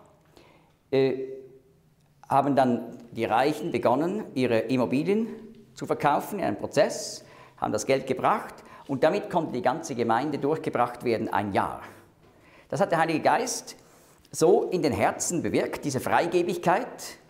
haben dann die Reichen begonnen, ihre Immobilien zu verkaufen in einem Prozess, haben das Geld gebracht und damit konnte die ganze Gemeinde durchgebracht werden, ein Jahr. Das hat der Heilige Geist so in den Herzen bewirkt, diese Freigebigkeit,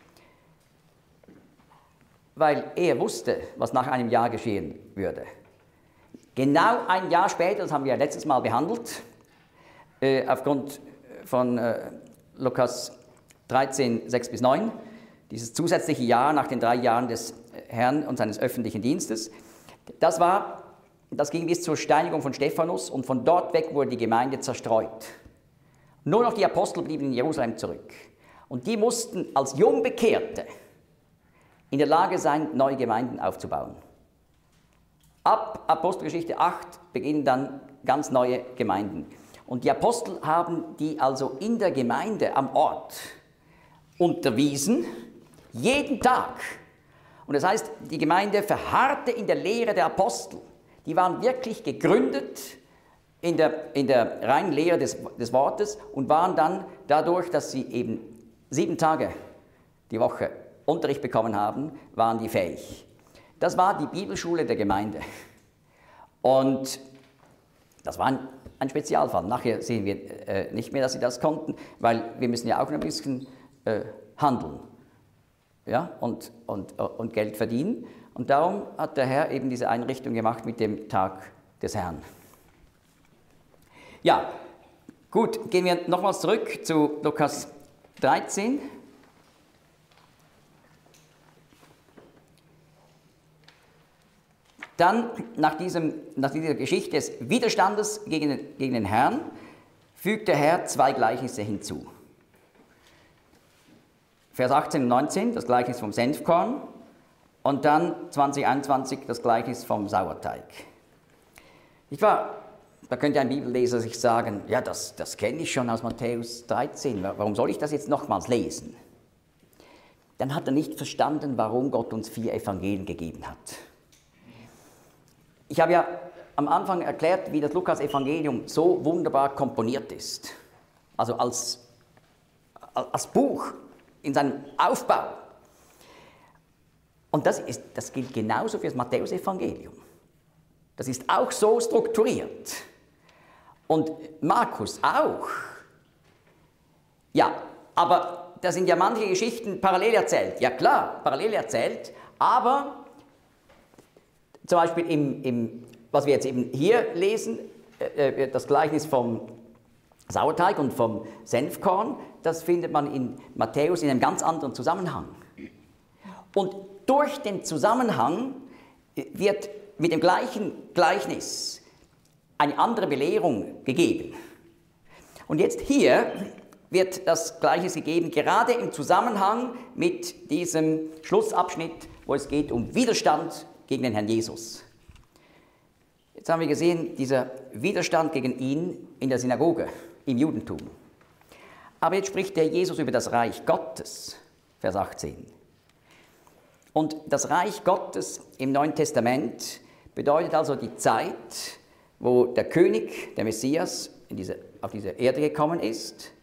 weil er wusste, was nach einem Jahr geschehen würde. Genau ein Jahr später, das haben wir letztes Mal behandelt, aufgrund von Lukas 13, 6 bis 9, dieses zusätzliche Jahr nach den 3 Jahren des Herrn und seines öffentlichen Dienstes, das ging bis zur Steinigung von Stephanus und von dort weg wurde die Gemeinde zerstreut. Nur noch die Apostel blieben in Jerusalem zurück. Und die mussten als Jungbekehrte in der Lage sein, neue Gemeinden aufzubauen. Ab Apostelgeschichte 8 beginnen dann ganz neue Gemeinden. Und die Apostel haben die also in der Gemeinde am Ort unterwiesen, jeden Tag. Und das heißt, die Gemeinde verharrte in der Lehre der Apostel. Die waren wirklich gegründet in der reinen Lehre des Wortes und waren dann dadurch, dass sie eben 7 Tage die Woche Unterricht bekommen haben, waren die fähig. Das war die Bibelschule der Gemeinde. Und das war ein Spezialfall. Nachher sehen wir nicht mehr, dass sie das konnten, weil wir müssen ja auch ein bisschen handeln, ja, und Geld verdienen. Und darum hat der Herr eben diese Einrichtung gemacht mit dem Tag des Herrn. Ja, gut, gehen wir nochmals zurück zu Lukas 13. Dann, nach dieser Geschichte des Widerstandes gegen den Herrn, fügt der Herr 2 Gleichnisse hinzu. Vers 18 und 19, das Gleichnis vom Senfkorn, und dann 2021 das Gleichnis vom Sauerteig. Nicht wahr? Da könnte ein Bibelleser sich sagen, ja, das kenne ich schon aus Matthäus 13, warum soll ich das jetzt nochmals lesen? Dann hat er nicht verstanden, warum Gott uns 4 Evangelien gegeben hat. Ich habe ja am Anfang erklärt, wie das Lukas-Evangelium so wunderbar komponiert ist. Also als Buch in seinem Aufbau. Und das gilt genauso für das Matthäus-Evangelium. Das ist auch so strukturiert. Und Markus auch. Ja, aber da sind ja manche Geschichten parallel erzählt. Ja klar, parallel erzählt, aber zum Beispiel was wir jetzt eben hier lesen, das Gleichnis vom Sauerteig und vom Senfkorn, das findet man in Matthäus in einem ganz anderen Zusammenhang. Und durch den Zusammenhang wird mit dem gleichen Gleichnis eine andere Belehrung gegeben. Und jetzt hier wird das Gleichnis gegeben, gerade im Zusammenhang mit diesem Schlussabschnitt, wo es geht um Widerstand gegen den Herrn Jesus. Jetzt haben wir gesehen, dieser Widerstand gegen ihn in der Synagoge, im Judentum. Aber jetzt spricht der Jesus über das Reich Gottes, Vers 18. Und das Reich Gottes im Neuen Testament bedeutet also die Zeit, wo der König, der Messias, auf diese Erde gekommen ist.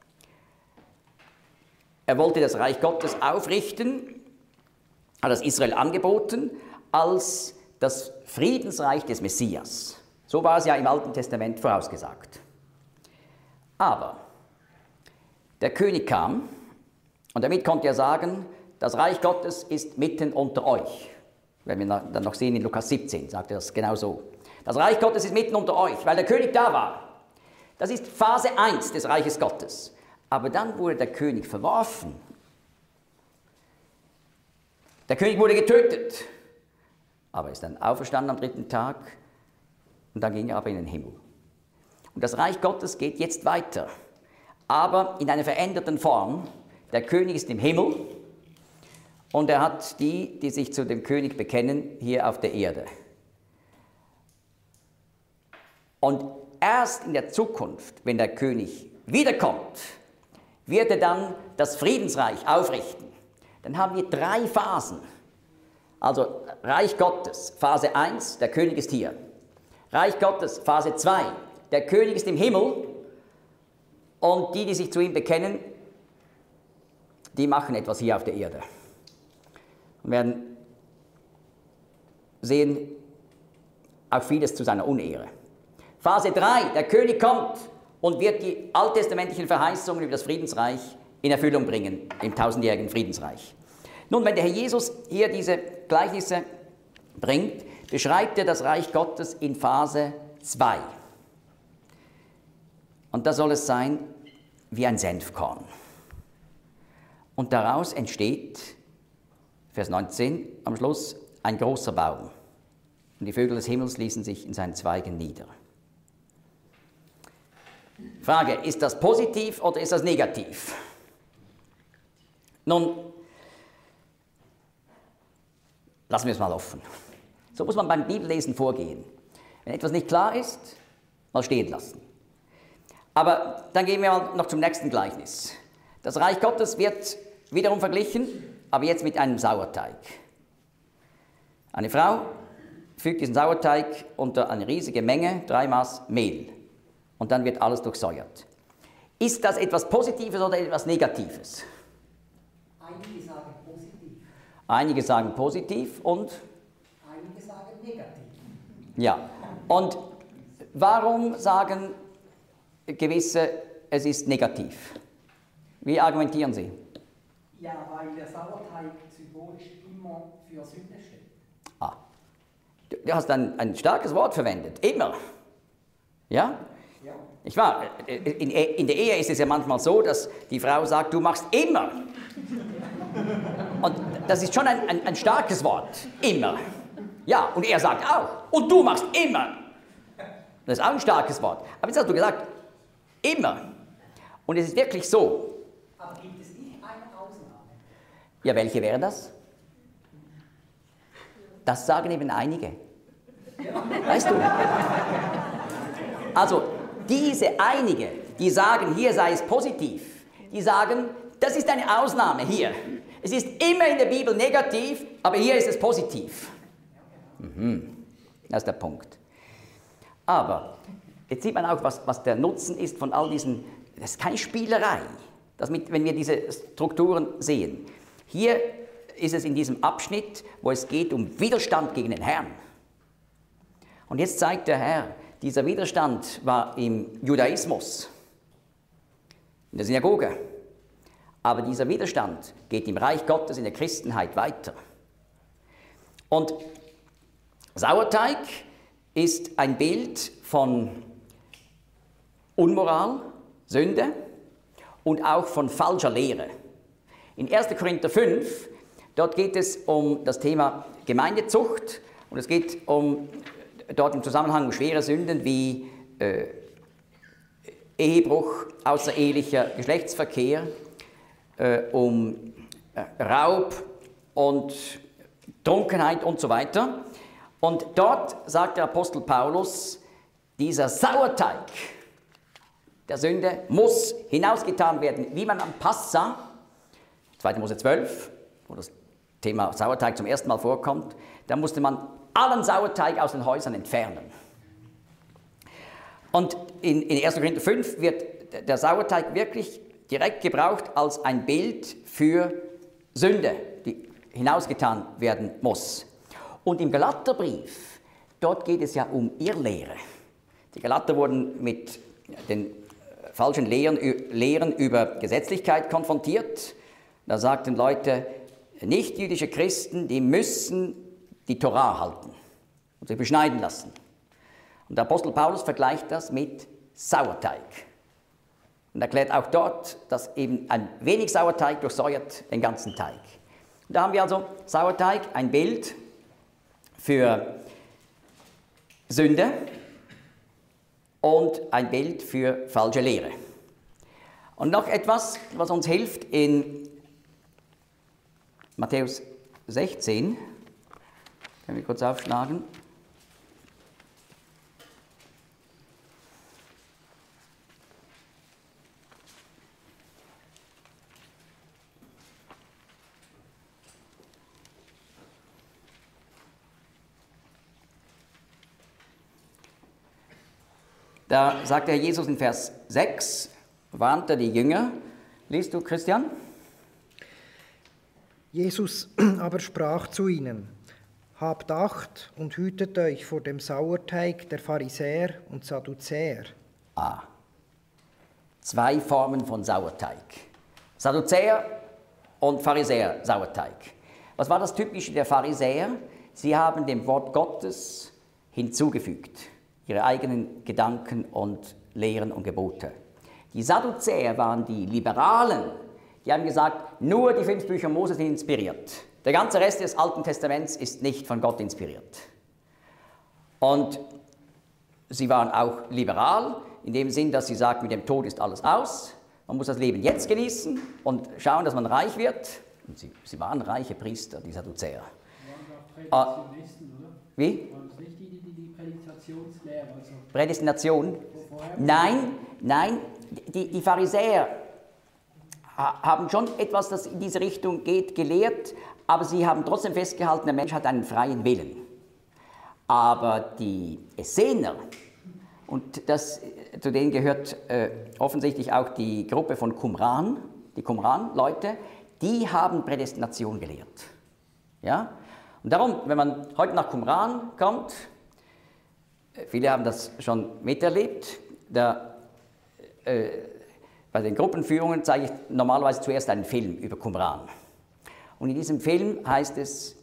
Er wollte das Reich Gottes aufrichten, hat das Israel angeboten als das Friedensreich des Messias. So war es ja im Alten Testament vorausgesagt. Aber der König kam und damit konnte er sagen, das Reich Gottes ist mitten unter euch. Wenn wir dann noch sehen in Lukas 17, sagt er das genau so. Das Reich Gottes ist mitten unter euch, weil der König da war. Das ist Phase 1 des Reiches Gottes. Aber dann wurde der König verworfen. Der König wurde getötet. aber ist dann auferstanden am 3. Tag und dann ging er aber in den Himmel. Und das Reich Gottes geht jetzt weiter, aber in einer veränderten Form. Der König ist im Himmel und er hat die, die sich zu dem König bekennen, hier auf der Erde. Und erst in der Zukunft, wenn der König wiederkommt, wird er dann das Friedensreich aufrichten. Dann haben wir 3 Phasen. Also Reich Gottes, Phase 1, der König ist hier. Reich Gottes, Phase 2, der König ist im Himmel und die, die sich zu ihm bekennen, die machen etwas hier auf der Erde. Und werden sehen auch vieles zu seiner Unehre. Phase 3, der König kommt und wird die alttestamentlichen Verheißungen über das Friedensreich in Erfüllung bringen, im 1000-jährigen Friedensreich. Nun, wenn der Herr Jesus hier diese Gleichnisse bringt, beschreibt er das Reich Gottes in Phase 2. Und da soll es sein wie ein Senfkorn. Und daraus entsteht, Vers 19 am Schluss, ein großer Baum. Und die Vögel des Himmels ließen sich in seinen Zweigen nieder. Frage, ist das positiv oder ist das negativ? Nun, lassen wir es mal offen. So muss man beim Bibellesen vorgehen. Wenn etwas nicht klar ist, mal stehen lassen. Aber dann gehen wir mal noch zum nächsten Gleichnis. Das Reich Gottes wird wiederum verglichen, aber jetzt mit einem Sauerteig. Eine Frau fügt diesen Sauerteig unter eine riesige Menge, 3 Maß Mehl. Und dann wird alles durchsäuert. Ist das etwas Positives oder etwas Negatives? Einige sagen positiv. Einige sagen positiv und? Einige sagen negativ. Ja. Und warum sagen gewisse, es ist negativ? Wie argumentieren Sie? Ja, weil der Sauerteig symbolisch immer für Sünde steht. Ah. Du hast ein starkes Wort verwendet. Immer. Ja? Ja. Nicht wahr? In der Ehe ist es ja manchmal so, dass die Frau sagt, du machst immer. Und das ist schon ein starkes Wort. Immer. Ja, und er sagt auch, und du machst immer. Das ist auch ein starkes Wort. Aber jetzt hast du gesagt, immer. Und es ist wirklich so. Aber gibt es nicht eine Ausnahme? Ja, welche wäre das? Das sagen eben einige. Weißt du? Also, diese einige, die sagen, hier sei es positiv, die sagen, das ist eine Ausnahme hier. Es ist immer in der Bibel negativ, aber hier ist es positiv. Das ist der Punkt. Aber jetzt sieht man auch, was der Nutzen ist von all diesen, das ist keine Spielerei, wenn wir diese Strukturen sehen. Hier ist es in diesem Abschnitt, wo es geht um Widerstand gegen den Herrn. Und jetzt zeigt der Herr, dieser Widerstand war im Judaismus, in der Synagoge. Aber dieser Widerstand geht im Reich Gottes, in der Christenheit weiter. Und Sauerteig ist ein Bild von Unmoral, Sünde und auch von falscher Lehre. In 1. Korinther 5, dort geht es um das Thema Gemeindezucht und es geht dort im Zusammenhang um schwere Sünden wie Ehebruch, außerehelicher Geschlechtsverkehr, um Raub und Trunkenheit und so weiter. Und dort sagt der Apostel Paulus, dieser Sauerteig der Sünde muss hinausgetan werden, wie man am Passa, 2. Mose 12, wo das Thema Sauerteig zum ersten Mal vorkommt, da musste man allen Sauerteig aus den Häusern entfernen. Und in 1. Korinther 5 wird der Sauerteig wirklich direkt gebraucht als ein Bild für Sünde, die hinausgetan werden muss. Und im Galaterbrief, dort geht es ja um Irrlehre. Die Galater wurden mit den falschen Lehren über Gesetzlichkeit konfrontiert. Da sagten Leute, nichtjüdische Christen, die müssen die Torah halten und sich beschneiden lassen. Und der Apostel Paulus vergleicht das mit Sauerteig. Und erklärt auch dort, dass eben ein wenig Sauerteig durchsäuert den ganzen Teig. Und da haben wir also Sauerteig, ein Bild für Sünde und ein Bild für falsche Lehre. Und noch etwas, was uns hilft in Matthäus 16, können wir kurz aufschlagen. Da sagt der Herr Jesus in Vers 6, warnt er die Jünger. Liest du, Christian? Jesus aber sprach zu ihnen: Habt Acht und hütet euch vor dem Sauerteig der Pharisäer und Sadduzäer. Zwei Formen von Sauerteig. Sadduzäer und Pharisäer Sauerteig. Was war das Typische der Pharisäer? Sie haben dem Wort Gottes hinzugefügt, ihre eigenen Gedanken und Lehren und Gebote. Die Sadduzäer waren die Liberalen, die haben gesagt, nur die 5 Bücher Mose sind inspiriert. Der ganze Rest des Alten Testaments ist nicht von Gott inspiriert. Und sie waren auch liberal, in dem Sinn, dass sie sagten, mit dem Tod ist alles aus, man muss das Leben jetzt genießen und schauen, dass man reich wird. Und sie waren reiche Priester, die Sadduzäer. Waren auch Prädestinisten, oder? Wie? Waren es nicht die Prädestinationslehre? Also Prädestination? Nein, die Pharisäer haben schon etwas, das in diese Richtung geht, gelehrt, aber sie haben trotzdem festgehalten, der Mensch hat einen freien Willen. Aber die Essener, und zu denen gehört offensichtlich auch die Gruppe von Qumran, die Qumran-Leute, die haben Prädestination gelehrt. Ja? Und darum, wenn man heute nach Qumran kommt, viele haben das schon miterlebt, bei den Gruppenführungen zeige ich normalerweise zuerst einen Film über Qumran. Und in diesem Film heißt es,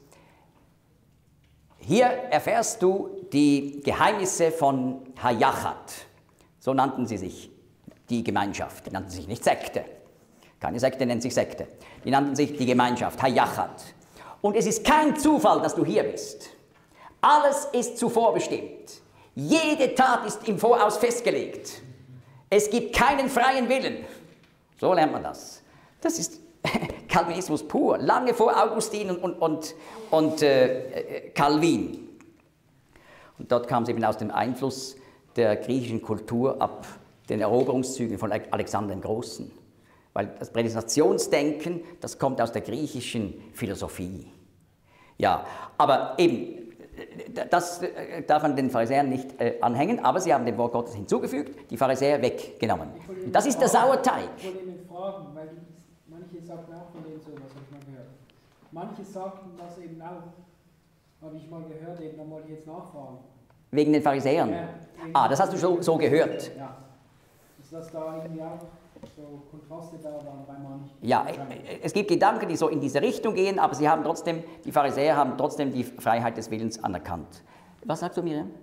hier erfährst du die Geheimnisse von Hayachat. So nannten sie sich, die Gemeinschaft. Die nannten sich nicht Sekte. Keine Sekte nennt sich Sekte. Die nannten sich die Gemeinschaft, Hayachat. Und es ist kein Zufall, dass du hier bist. Alles ist zuvor bestimmt. Jede Tat ist im Voraus festgelegt. Es gibt keinen freien Willen. So lernt man das. Das ist Calvinismus pur, lange vor Augustin und Calvin. Und dort kam es eben aus dem Einfluss der griechischen Kultur ab den Eroberungszügen von Alexander dem Großen. Weil das Prädestinationsdenken, das kommt aus der griechischen Philosophie. Ja, aber eben, das darf man den Pharisäern nicht anhängen, aber sie haben dem Wort Gottes hinzugefügt, die Pharisäer weggenommen. Das ist der Sauerteig. Ich wollte Ihnen fragen, weil manche sagten auch von denen so, was habe ich mal gehört. Manche sagten das eben auch, habe ich mal gehört, eben, dann wollte ich jetzt nachfragen. Wegen den Pharisäern? Ja, das hast du so gehört. Ja, ist das da irgendwie auch so Kontraste da waren bei manchen? Ja, es gibt Gedanken, die so in diese Richtung gehen, aber die Pharisäer haben trotzdem die Freiheit des Willens anerkannt. Was sagst du, Miriam?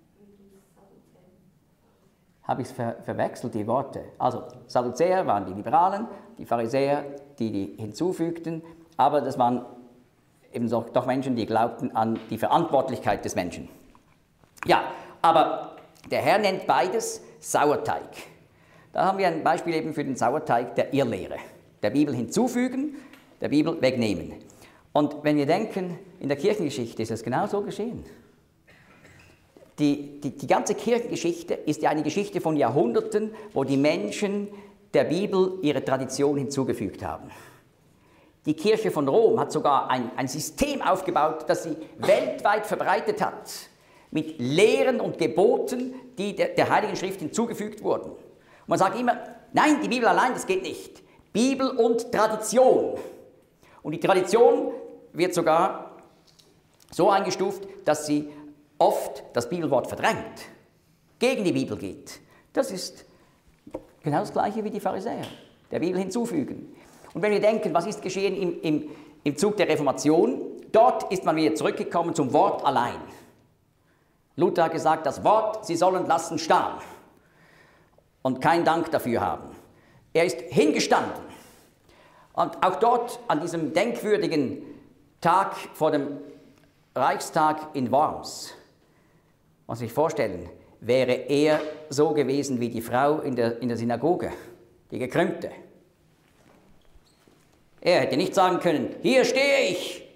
Habe ich es verwechselt, die Worte? Also, Sadduzäer waren die Liberalen, die Pharisäer, die hinzufügten, aber das waren eben doch Menschen, die glaubten an die Verantwortlichkeit des Menschen. Ja, aber der Herr nennt beides Sauerteig. Da haben wir ein Beispiel eben für den Sauerteig der Irrlehre. Der Bibel hinzufügen, der Bibel wegnehmen. Und wenn wir denken, in der Kirchengeschichte ist es genau so geschehen. Die ganze Kirchengeschichte ist ja eine Geschichte von Jahrhunderten, wo die Menschen der Bibel ihre Tradition hinzugefügt haben. Die Kirche von Rom hat sogar ein System aufgebaut, das sie weltweit verbreitet hat, mit Lehren und Geboten, die der Heiligen Schrift hinzugefügt wurden. Und man sagt immer, nein, die Bibel allein, das geht nicht. Bibel und Tradition. Und die Tradition wird sogar so eingestuft, dass sie oft das Bibelwort verdrängt, gegen die Bibel geht. Das ist genau das Gleiche wie die Pharisäer, der Bibel hinzufügen. Und wenn wir denken, was ist geschehen im Zug der Reformation, dort ist man wieder zurückgekommen zum Wort allein. Luther hat gesagt, das Wort, sie sollen lassen starren und keinen Dank dafür haben. Er ist hingestanden. Und auch dort, an diesem denkwürdigen Tag vor dem Reichstag in Worms, muss ich vorstellen, wäre er so gewesen wie die Frau in der Synagoge, die Gekrümmte. Er hätte nicht sagen können, hier stehe ich.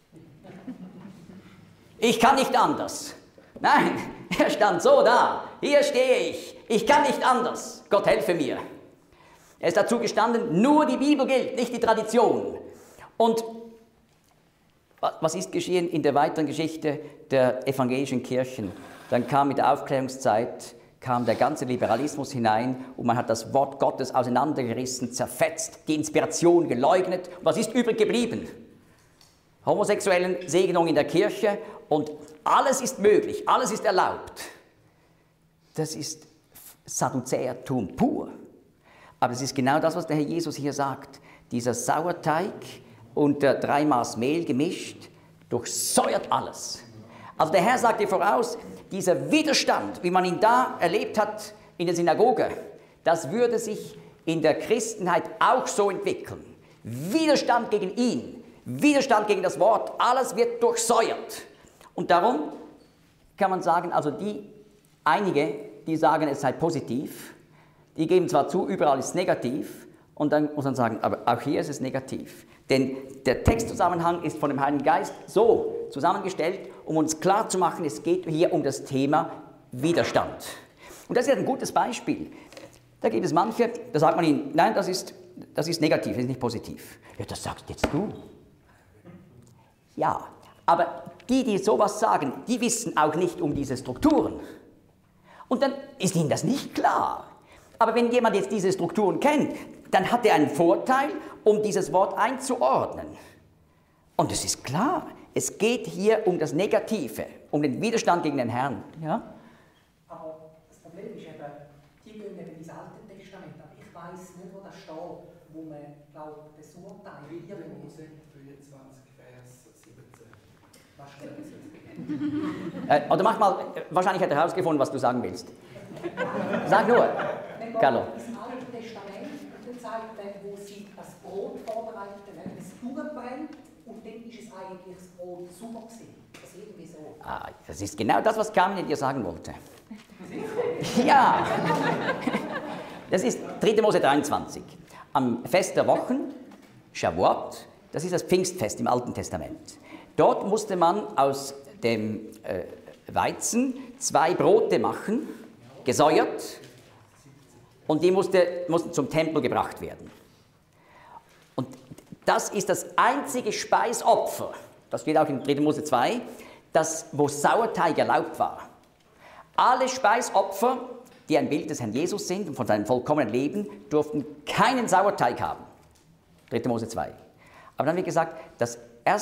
Ich kann nicht anders. Nein, er stand so da, hier stehe ich kann nicht anders, Gott helfe mir. Er ist dazu gestanden, nur die Bibel gilt, nicht die Tradition. Und was ist geschehen in der weiteren Geschichte der evangelischen Kirchen? Dann kam mit der Aufklärungszeit, kam der ganze Liberalismus hinein und man hat das Wort Gottes auseinandergerissen, zerfetzt, die Inspiration geleugnet. Und was ist übrig geblieben? Homosexuellen Segnung in der Kirche und alles ist möglich, alles ist erlaubt. Das ist Sadduzäertum pur. Aber es ist genau das, was der Herr Jesus hier sagt. Dieser Sauerteig unter 3 Maß Mehl gemischt, durchsäuert alles. Also der Herr sagt dir voraus, dieser Widerstand, wie man ihn da erlebt hat in der Synagoge, das würde sich in der Christenheit auch so entwickeln. Widerstand gegen ihn, Widerstand gegen das Wort, alles wird durchsäuert. Und darum kann man sagen, also einige, die sagen, es sei positiv, die geben zwar zu, überall ist es negativ, und dann muss man sagen, aber auch hier ist es negativ. Denn der Textzusammenhang ist von dem Heiligen Geist so zusammengestellt, um uns klarzumachen, es geht hier um das Thema Widerstand. Und das ist ein gutes Beispiel. Da gibt es manche, da sagt man ihnen, nein, das ist negativ, das ist nicht positiv. Ja, das sagst jetzt du. Ja, aber die sowas sagen, die wissen auch nicht um diese Strukturen. Und dann ist ihnen das nicht klar. Aber wenn jemand jetzt diese Strukturen kennt, dann hat er einen Vorteil, um dieses Wort einzuordnen. Und es ist klar, es geht hier um das Negative, um den Widerstand gegen den Herrn. Ja? Aber das Problem ist eben, die gehen eben ins Alte Testament, aber ich weiss nicht, wo das steht, wo man, glaube ich, das Urteil hier Mose 23, Vers 17. Was steht? Oder mach mal, wahrscheinlich hat er herausgefunden, was du sagen willst. Sag nur, Carlo. Ins Alte Testament und dann zeigt er, wo sie das Brot vorbereiten, wenn es durchbrennt und dann ist es eigentlich das Brot super gewesen. Das ist irgendwie so. Ah, das ist genau das, was Carmen dir sagen wollte. Ja, das ist 3. Mose 23. Am Fest der Wochen, Shavuot, das ist das Pfingstfest im Alten Testament. Dort musste man aus dem Weizen 2 Brote machen, gesäuert, und die mussten zum Tempel gebracht werden. Und das ist das einzige Speisopfer, das steht auch in 3. Mose 2, wo Sauerteig erlaubt war. Alle Speisopfer, die ein Bild des Herrn Jesus sind und von seinem vollkommenen Leben, durften keinen Sauerteig haben. 3. Mose 2. Aber dann wird gesagt, das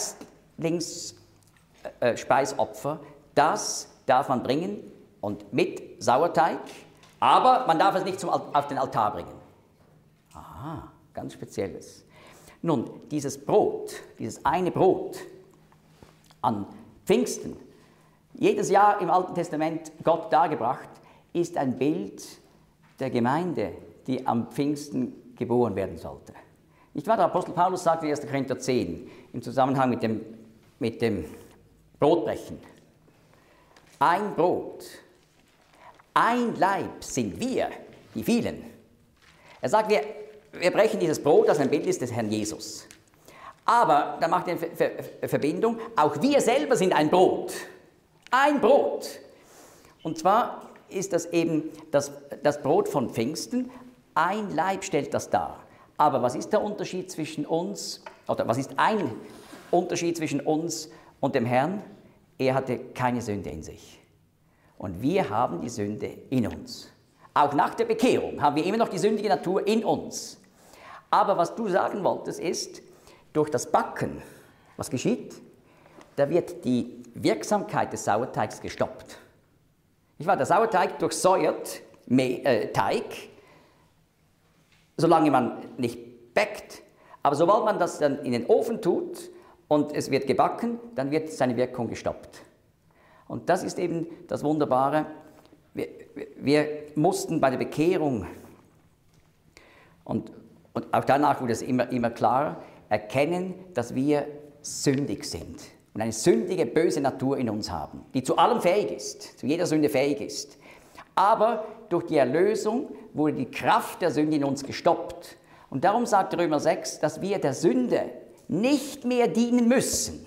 Erstlingsspeiseopfer, das darf man bringen und mit Sauerteig, aber man darf es nicht auf den Altar bringen. Aha, ganz Spezielles. Nun, dieses Brot, dieses eine Brot an Pfingsten, jedes Jahr im Alten Testament Gott dargebracht, ist ein Bild der Gemeinde, die am Pfingsten geboren werden sollte. Nicht wahr? Der Apostel Paulus sagt in 1. Korinther 10 im Zusammenhang mit dem Brotbrechen. Ein Brot, ein Leib sind wir, die vielen. Er sagt, wir brechen dieses Brot, das ein Bild ist des Herrn Jesus. Aber, da macht er eine Verbindung, auch wir selber sind ein Brot. Ein Brot. Und zwar ist das eben das Brot von Pfingsten, ein Leib stellt das dar. Aber was ist der Unterschied zwischen uns, oder was ist ein Unterschied zwischen uns und dem Herrn? Er hatte keine Sünde in sich. Und wir haben die Sünde in uns. Auch nach der Bekehrung haben wir immer noch die sündige Natur in uns. Aber was du sagen wolltest ist, durch das Backen, was geschieht? Da wird die Wirksamkeit des Sauerteigs gestoppt. Nicht wahr? Der Sauerteig durchsäuert Teig, solange man nicht backt. Aber sobald man das dann in den Ofen tut und es wird gebacken, dann wird seine Wirkung gestoppt. Und das ist eben das Wunderbare. Wir mussten bei der Bekehrung und auch danach wurde es immer klarer, erkennen, dass wir sündig sind. und eine sündige, böse Natur in uns haben, die zu allem fähig ist, zu jeder Sünde fähig ist. Aber durch die Erlösung wurde die Kraft der Sünde in uns gestoppt. Und darum sagt Römer 6, dass wir der Sünde nicht mehr dienen müssen.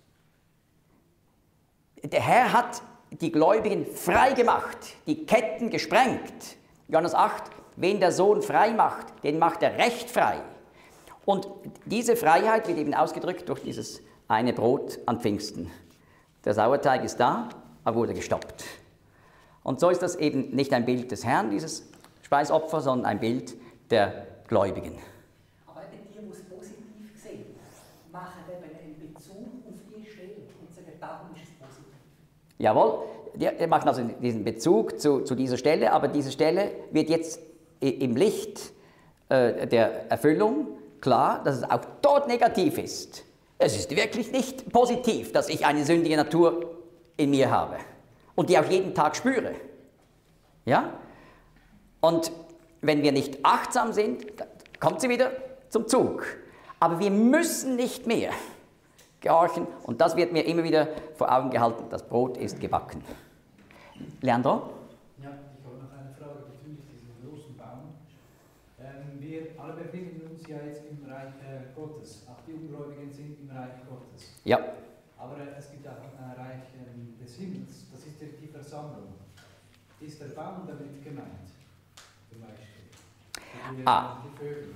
Der Herr hat die Gläubigen frei gemacht, die Ketten gesprengt. Johannes 8, wen der Sohn frei macht, den macht er recht frei. Und diese Freiheit wird eben ausgedrückt durch dieses eine Brot an Pfingsten. Der Sauerteig ist da, aber wurde gestoppt. Und so ist das eben nicht ein Bild des Herrn, dieses Speisopfer, sondern ein Bild der Gläubigen. Aber eben die, die es positiv sehen, machen eben einen Bezug auf die Stelle und sagen, darum ist es positiv. Jawohl, die machen also diesen Bezug zu dieser Stelle, aber diese Stelle wird jetzt im Licht der Erfüllung klar, dass es auch dort negativ ist. Es ist wirklich nicht positiv, dass ich eine sündige Natur in mir habe und die auch jeden Tag spüre. Ja? Und wenn wir nicht achtsam sind, dann kommt sie wieder zum Zug. Aber wir müssen nicht mehr gehorchen und das wird mir immer wieder vor Augen gehalten, das Brot ist gebacken. Leandro? Ja, ich habe noch eine Frage bezüglich diesem großen Baum. Wir alle befinden uns ja jetzt im Reich Gottes. Auch die Ungläubigen sind im Reich Gottes. Ja. Aber es gibt auch ein Reich des Himmels, das ist die Versammlung. Ist der Baum damit gemeint? Zum Beispiel. Die Vögel.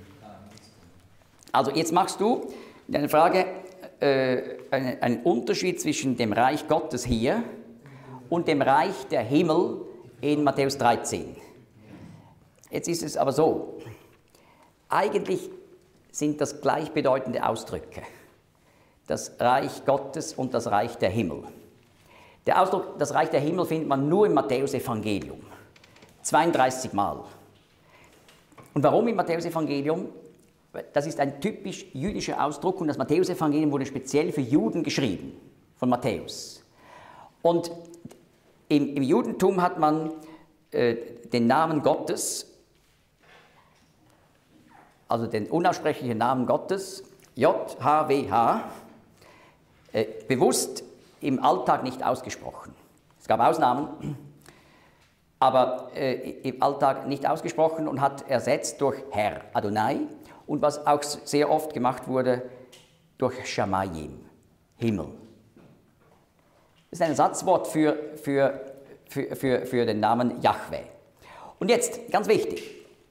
Also jetzt machst du in deiner Frage einen Unterschied zwischen dem Reich Gottes hier und dem Reich der Himmel in Matthäus 13. Jetzt ist es aber so, eigentlich sind das gleichbedeutende Ausdrücke, das Reich Gottes und das Reich der Himmel. Der Ausdruck, das Reich der Himmel, findet man nur im Matthäusevangelium, 32 Mal. Und warum im Matthäusevangelium? Das ist ein typisch jüdischer Ausdruck und das Matthäusevangelium wurde speziell für Juden geschrieben, von Matthäus. Und im Judentum hat man den Namen Gottes, also den unaussprechlichen Namen Gottes, JHWH, bewusst im Alltag nicht ausgesprochen. Es gab Ausnahmen, aber im Alltag nicht ausgesprochen und hat ersetzt durch Herr, Adonai, und was auch sehr oft gemacht wurde, durch Shamayim, Himmel. Das ist ein Ersatzwort für den Namen Jahwe. Und jetzt, ganz wichtig,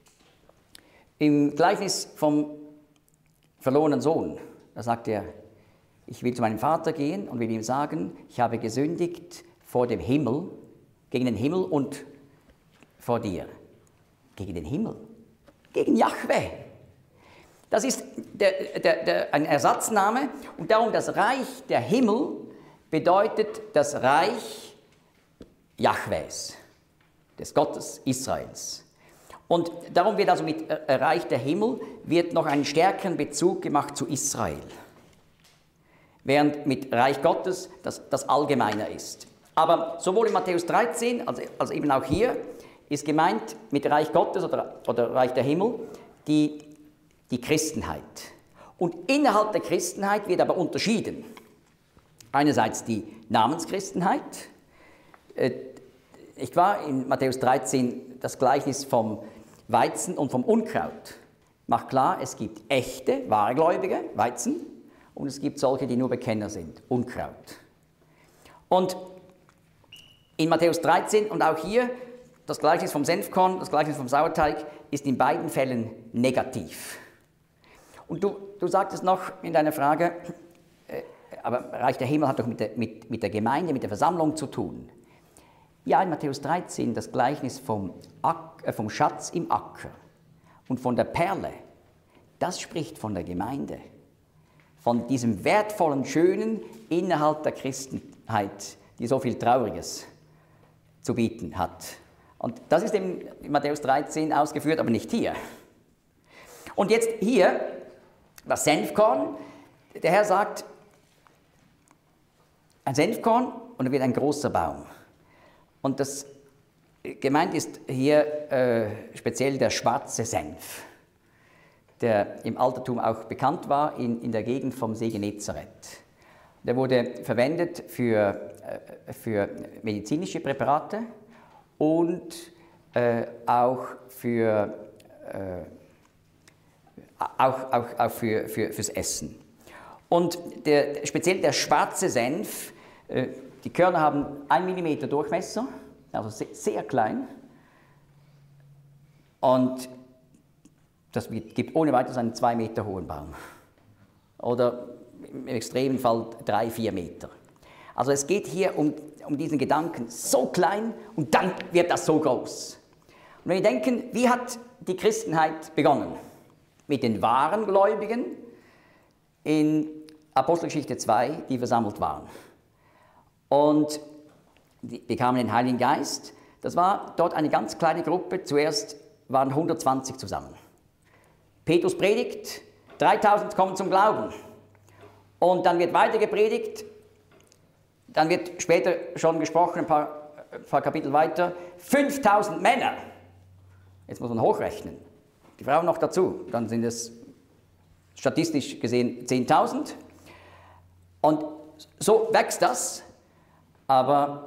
im Gleichnis vom verlorenen Sohn, da sagt er, ich will zu meinem Vater gehen und will ihm sagen, ich habe gesündigt vor dem Himmel, gegen den Himmel und vor dir. Gegen den Himmel, gegen Jahwe. Das ist ein Ersatzname und darum das Reich der Himmel bedeutet das Reich Jahwes, des Gottes Israels. Und darum wird also mit Reich der Himmel wird noch einen stärkeren Bezug gemacht zu Israel. Während mit Reich Gottes das allgemeiner ist. Aber sowohl in Matthäus 13 als eben auch hier ist gemeint mit Reich Gottes oder Reich der Himmel die Christenheit. Und innerhalb der Christenheit wird aber unterschieden. Einerseits die Namenschristenheit. Ich war in Matthäus 13 das Gleichnis vom Weizen und vom Unkraut. Macht klar, es gibt echte, wahre Gläubige, Weizen, und es gibt solche, die nur Bekenner sind, Unkraut. Und in Matthäus 13 und auch hier das Gleichnis vom Senfkorn, das Gleichnis vom Sauerteig ist in beiden Fällen negativ. Und du sagtest noch in deiner Frage, aber Reich der Himmel hat doch mit der Gemeinde, mit der Versammlung zu tun. Ja, in Matthäus 13 das Gleichnis vom Schatz im Acker und von der Perle, das spricht von der Gemeinde, von diesem wertvollen, schönen innerhalb der Christenheit, die so viel Trauriges zu bieten hat. Und das ist in Matthäus 13 ausgeführt, aber nicht hier. Und jetzt hier, das Senfkorn, der Herr sagt, ein Senfkorn und dann wird ein großer Baum. Und das gemeint ist hier speziell der schwarze Senf, der im Altertum auch bekannt war in der Gegend vom See Genezareth. Der wurde verwendet für medizinische Präparate und auch fürs Essen. Und speziell der schwarze Senf, die Körner haben 1 mm Durchmesser, also sehr klein. Und das gibt ohne weiteres einen 2 Meter hohen Baum. Oder im extremen Fall 3-4 Meter. Also es geht hier um diesen Gedanken, so klein und dann wird das so groß. Und wenn wir denken, wie hat die Christenheit begonnen? Mit den wahren Gläubigen in Apostelgeschichte 2, die versammelt waren. Und die bekamen den Heiligen Geist. Das war dort eine ganz kleine Gruppe. Zuerst waren 120 zusammen. Petrus predigt, 3000 kommen zum Glauben. Und dann wird weiter gepredigt. Dann wird später schon gesprochen, ein paar Kapitel weiter, 5000 Männer. Jetzt muss man hochrechnen. Die Frauen noch dazu. Dann sind es statistisch gesehen 10.000. Und so wächst das. Aber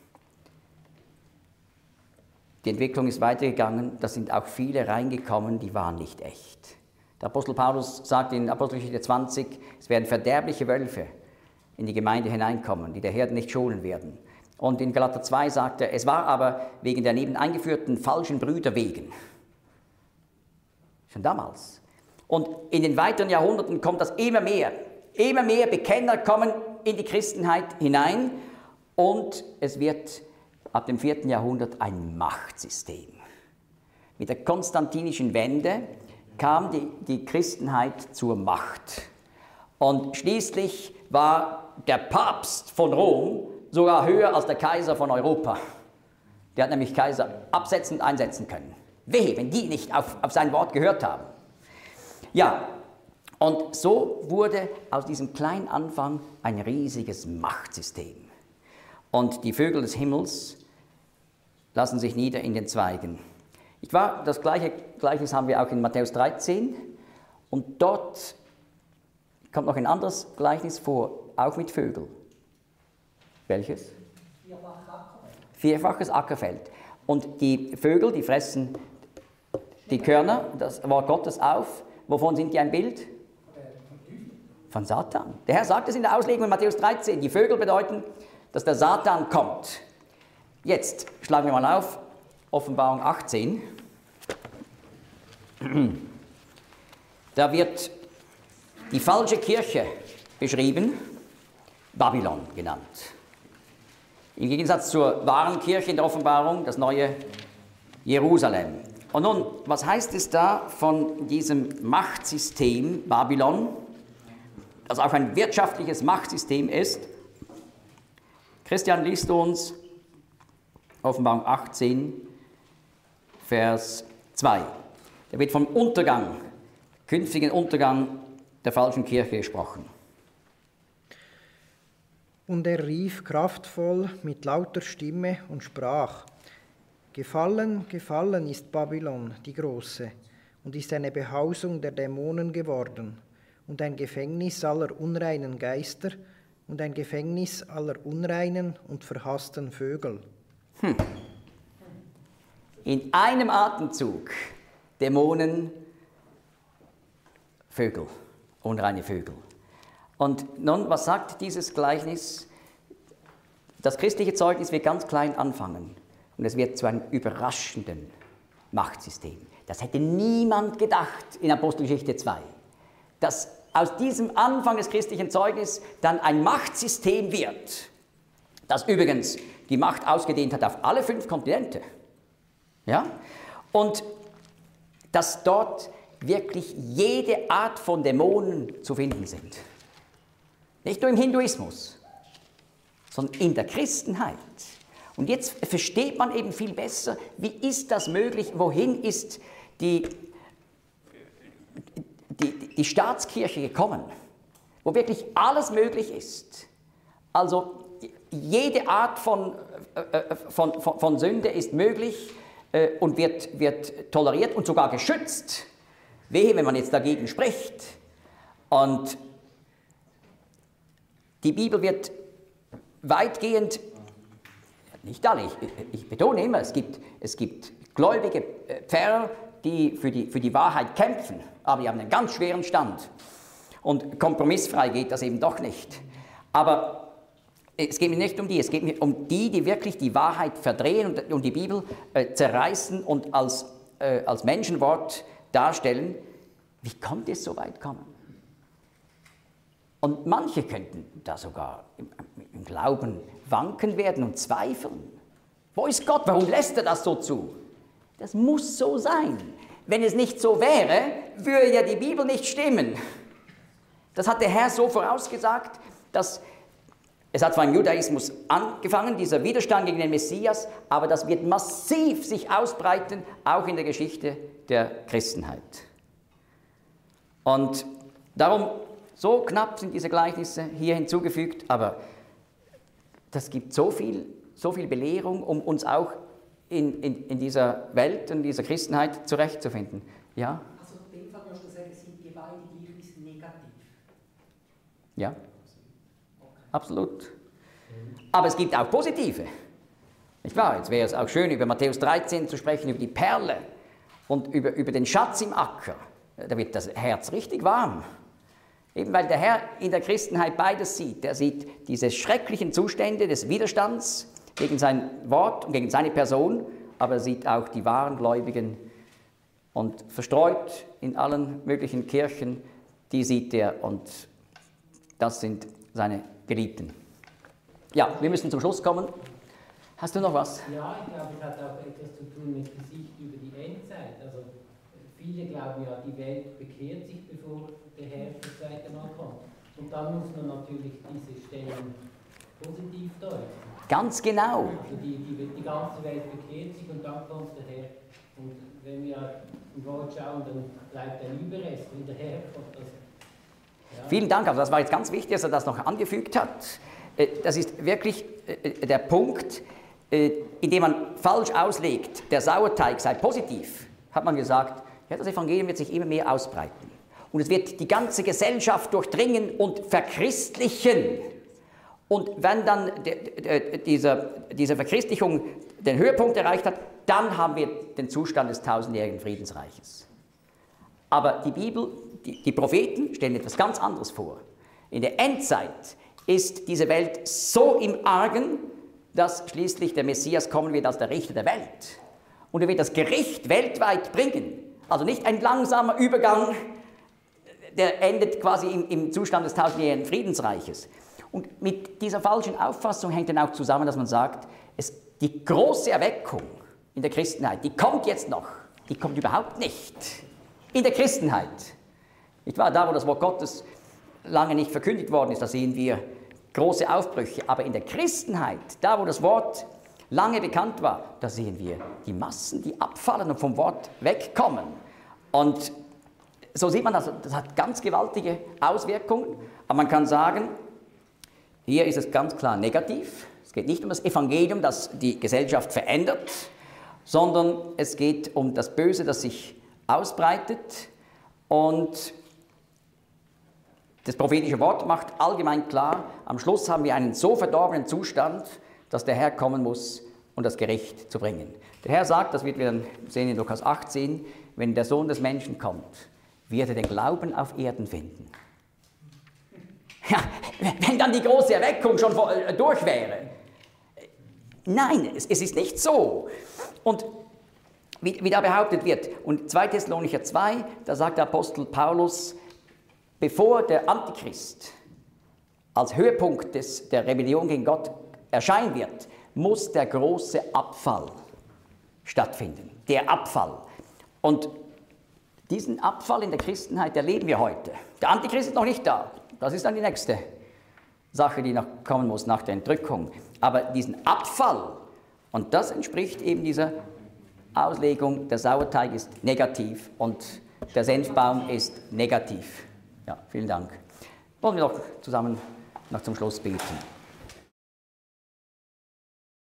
die Entwicklung ist weitergegangen. Da sind auch viele reingekommen, die waren nicht echt. Der Apostel Paulus sagt in Apostelgeschichte 20, es werden verderbliche Wölfe in die Gemeinde hineinkommen, die der Herde nicht schonen werden. Und in Galater 2 sagt er, es war aber wegen der neben eingeführten falschen Brüder wegen. Schon damals. Und in den weiteren Jahrhunderten kommt das immer mehr. Immer mehr Bekenner kommen in die Christenheit hinein und es wird ab dem 4. Jahrhundert ein Machtsystem. Mit der konstantinischen Wende kam die Christenheit zur Macht. Und schließlich war der Papst von Rom sogar höher als der Kaiser von Europa. Der hat nämlich Kaiser absetzen und einsetzen können. Wehe, wenn die nicht auf sein Wort gehört haben. Ja, und so wurde aus diesem kleinen Anfang ein riesiges Machtsystem. Und die Vögel des Himmels lassen sich nieder in den Zweigen. Das gleiche Gleichnis haben wir auch in Matthäus 13. Und dort kommt noch ein anderes Gleichnis vor, auch mit Vögeln. Welches? Vierfaches Ackerfeld. Und die Vögel, die fressen die Körner, das Wort Gottes auf. Wovon sind die ein Bild? Von Satan. Der Herr sagt es in der Auslegung in Matthäus 13. Die Vögel bedeuten, dass der Satan kommt. Jetzt schlagen wir mal auf, Offenbarung 18. Da wird die falsche Kirche beschrieben, Babylon genannt. Im Gegensatz zur wahren Kirche in der Offenbarung, das neue Jerusalem. Und nun, was heißt es da von diesem Machtsystem Babylon, das auch ein wirtschaftliches Machtsystem ist? Christian liest uns Offenbarung 18, Vers 2. Da wird vom Untergang, künftigen Untergang der falschen Kirche gesprochen. Und er rief kraftvoll mit lauter Stimme und sprach: Gefallen, gefallen ist Babylon, die Große, und ist eine Behausung der Dämonen geworden, und ein Gefängnis aller unreinen Geister, und ein Gefängnis aller unreinen und verhassten Vögel. In einem Atemzug Dämonen, Vögel, unreine Vögel. Und nun, was sagt dieses Gleichnis? Das christliche Zeugnis wird ganz klein anfangen und es wird zu einem überraschenden Machtsystem. Das hätte niemand gedacht in Apostelgeschichte 2, dass aus diesem Anfang des christlichen Zeugnisses dann ein Machtsystem wird, das übrigens die Macht ausgedehnt hat auf alle 5 Kontinente. Ja? Und dass dort wirklich jede Art von Dämonen zu finden sind. Nicht nur im Hinduismus, sondern in der Christenheit. Und jetzt versteht man eben viel besser, wie ist das möglich, wohin ist die Staatskirche gekommen, wo wirklich alles möglich ist. Also jede Art von Sünde ist möglich und wird toleriert und sogar geschützt. Wehe, wenn man jetzt dagegen spricht. Und Die Bibel wird weitgehend, nicht alle, ich betone immer, es gibt gläubige Pfarrer, die für die Wahrheit kämpfen, aber die haben einen ganz schweren Stand. Und kompromissfrei geht das eben doch nicht. Aber es geht mir nicht um die, es geht mir um die, die wirklich die Wahrheit verdrehen und die Bibel zerreißen und als Menschenwort darstellen. Wie konnte es so weit kommen? Und manche könnten da sogar im Glauben wanken werden und zweifeln. Wo ist Gott? Warum lässt er das so zu? Das muss so sein. Wenn es nicht so wäre, würde ja die Bibel nicht stimmen. Das hat der Herr so vorausgesagt, dass es hat zwar im Judaismus angefangen, dieser Widerstand gegen den Messias, aber das wird massiv sich ausbreiten, auch in der Geschichte der Christenheit. Und darum, so knapp sind diese Gleichnisse hier hinzugefügt, aber das gibt so viel Belehrung, um uns auch in dieser Welt und dieser Christenheit zurechtzufinden. Ja? Also in dem Fall würdest du sagen, sind die beiden Gleichnisse negativ? Ja, absolut. Aber es gibt auch positive. Nicht wahr? Jetzt wäre es auch schön, über Matthäus 13 zu sprechen, über die Perle und über den Schatz im Acker. Da wird das Herz richtig warm. Eben weil der Herr in der Christenheit beides sieht. Er sieht diese schrecklichen Zustände des Widerstands gegen sein Wort und gegen seine Person, aber er sieht auch die wahren Gläubigen und verstreut in allen möglichen Kirchen, die sieht er und das sind seine Geliebten. Ja, wir müssen zum Schluss kommen. Hast du noch was? Ja, ich glaube, es hat auch etwas zu tun mit der Sicht über die Endzeit. Also viele glauben ja, die Welt bekehrt sich, bevor der Herr das zweite Mal kommt. Und dann muss man natürlich diese Stellen positiv deuten. Ganz genau. Also die ganze Welt bekehrt sich und dann kommt der Herr. Und wenn wir im Wort schauen, dann bleibt ein Überrest, wenn der Herr kommt. Also, ja. Vielen Dank, also das war jetzt ganz wichtig, dass er das noch angefügt hat. Das ist wirklich der Punkt, indem man falsch auslegt, der Sauerteig sei positiv, hat man gesagt, ja, das Evangelium wird sich immer mehr ausbreiten. Und es wird die ganze Gesellschaft durchdringen und verchristlichen. Und wenn dann diese Verchristlichung den Höhepunkt erreicht hat, dann haben wir den Zustand des tausendjährigen Friedensreiches. Aber die Bibel, die Propheten stellen etwas ganz anderes vor. In der Endzeit ist diese Welt so im Argen, dass schließlich der Messias kommen wird als der Richter der Welt. Und er wird das Gericht weltweit bringen. Also nicht ein langsamer Übergang, der endet quasi im Zustand des tausendjährigen Friedensreiches. Und mit dieser falschen Auffassung hängt dann auch zusammen, dass man sagt, die große Erweckung in der Christenheit, die kommt jetzt noch, die kommt überhaupt nicht in der Christenheit. Nicht wahr? Da, wo das Wort Gottes lange nicht verkündigt worden ist, da sehen wir große Aufbrüche. Aber in der Christenheit, da, wo das Wort lange bekannt war, da sehen wir die Massen, die abfallen und vom Wort wegkommen. Und so sieht man, das hat ganz gewaltige Auswirkungen. Aber man kann sagen, hier ist es ganz klar negativ. Es geht nicht um das Evangelium, das die Gesellschaft verändert, sondern es geht um das Böse, das sich ausbreitet. Und das prophetische Wort macht allgemein klar, am Schluss haben wir einen so verdorbenen Zustand, dass der Herr kommen muss, um das Gericht zu bringen. Der Herr sagt, das wird wir dann sehen in Lukas 18, wenn der Sohn des Menschen kommt, wird er den Glauben auf Erden finden. Ja, wenn dann die große Erweckung schon durch wäre. Nein, es ist nicht so. Und wie da behauptet wird, und 2. Thessalonicher 2, da sagt der Apostel Paulus, bevor der Antichrist als Höhepunkt der Rebellion gegen Gott erscheinen wird, muss der große Abfall stattfinden. Der Abfall. Und diesen Abfall in der Christenheit erleben wir heute. Der Antichrist ist noch nicht da. Das ist dann die nächste Sache, die noch kommen muss nach der Entrückung. Aber diesen Abfall, und das entspricht eben dieser Auslegung, der Sauerteig ist negativ und der Senfbaum ist negativ. Ja, vielen Dank. Wollen wir doch zusammen noch zum Schluss beten.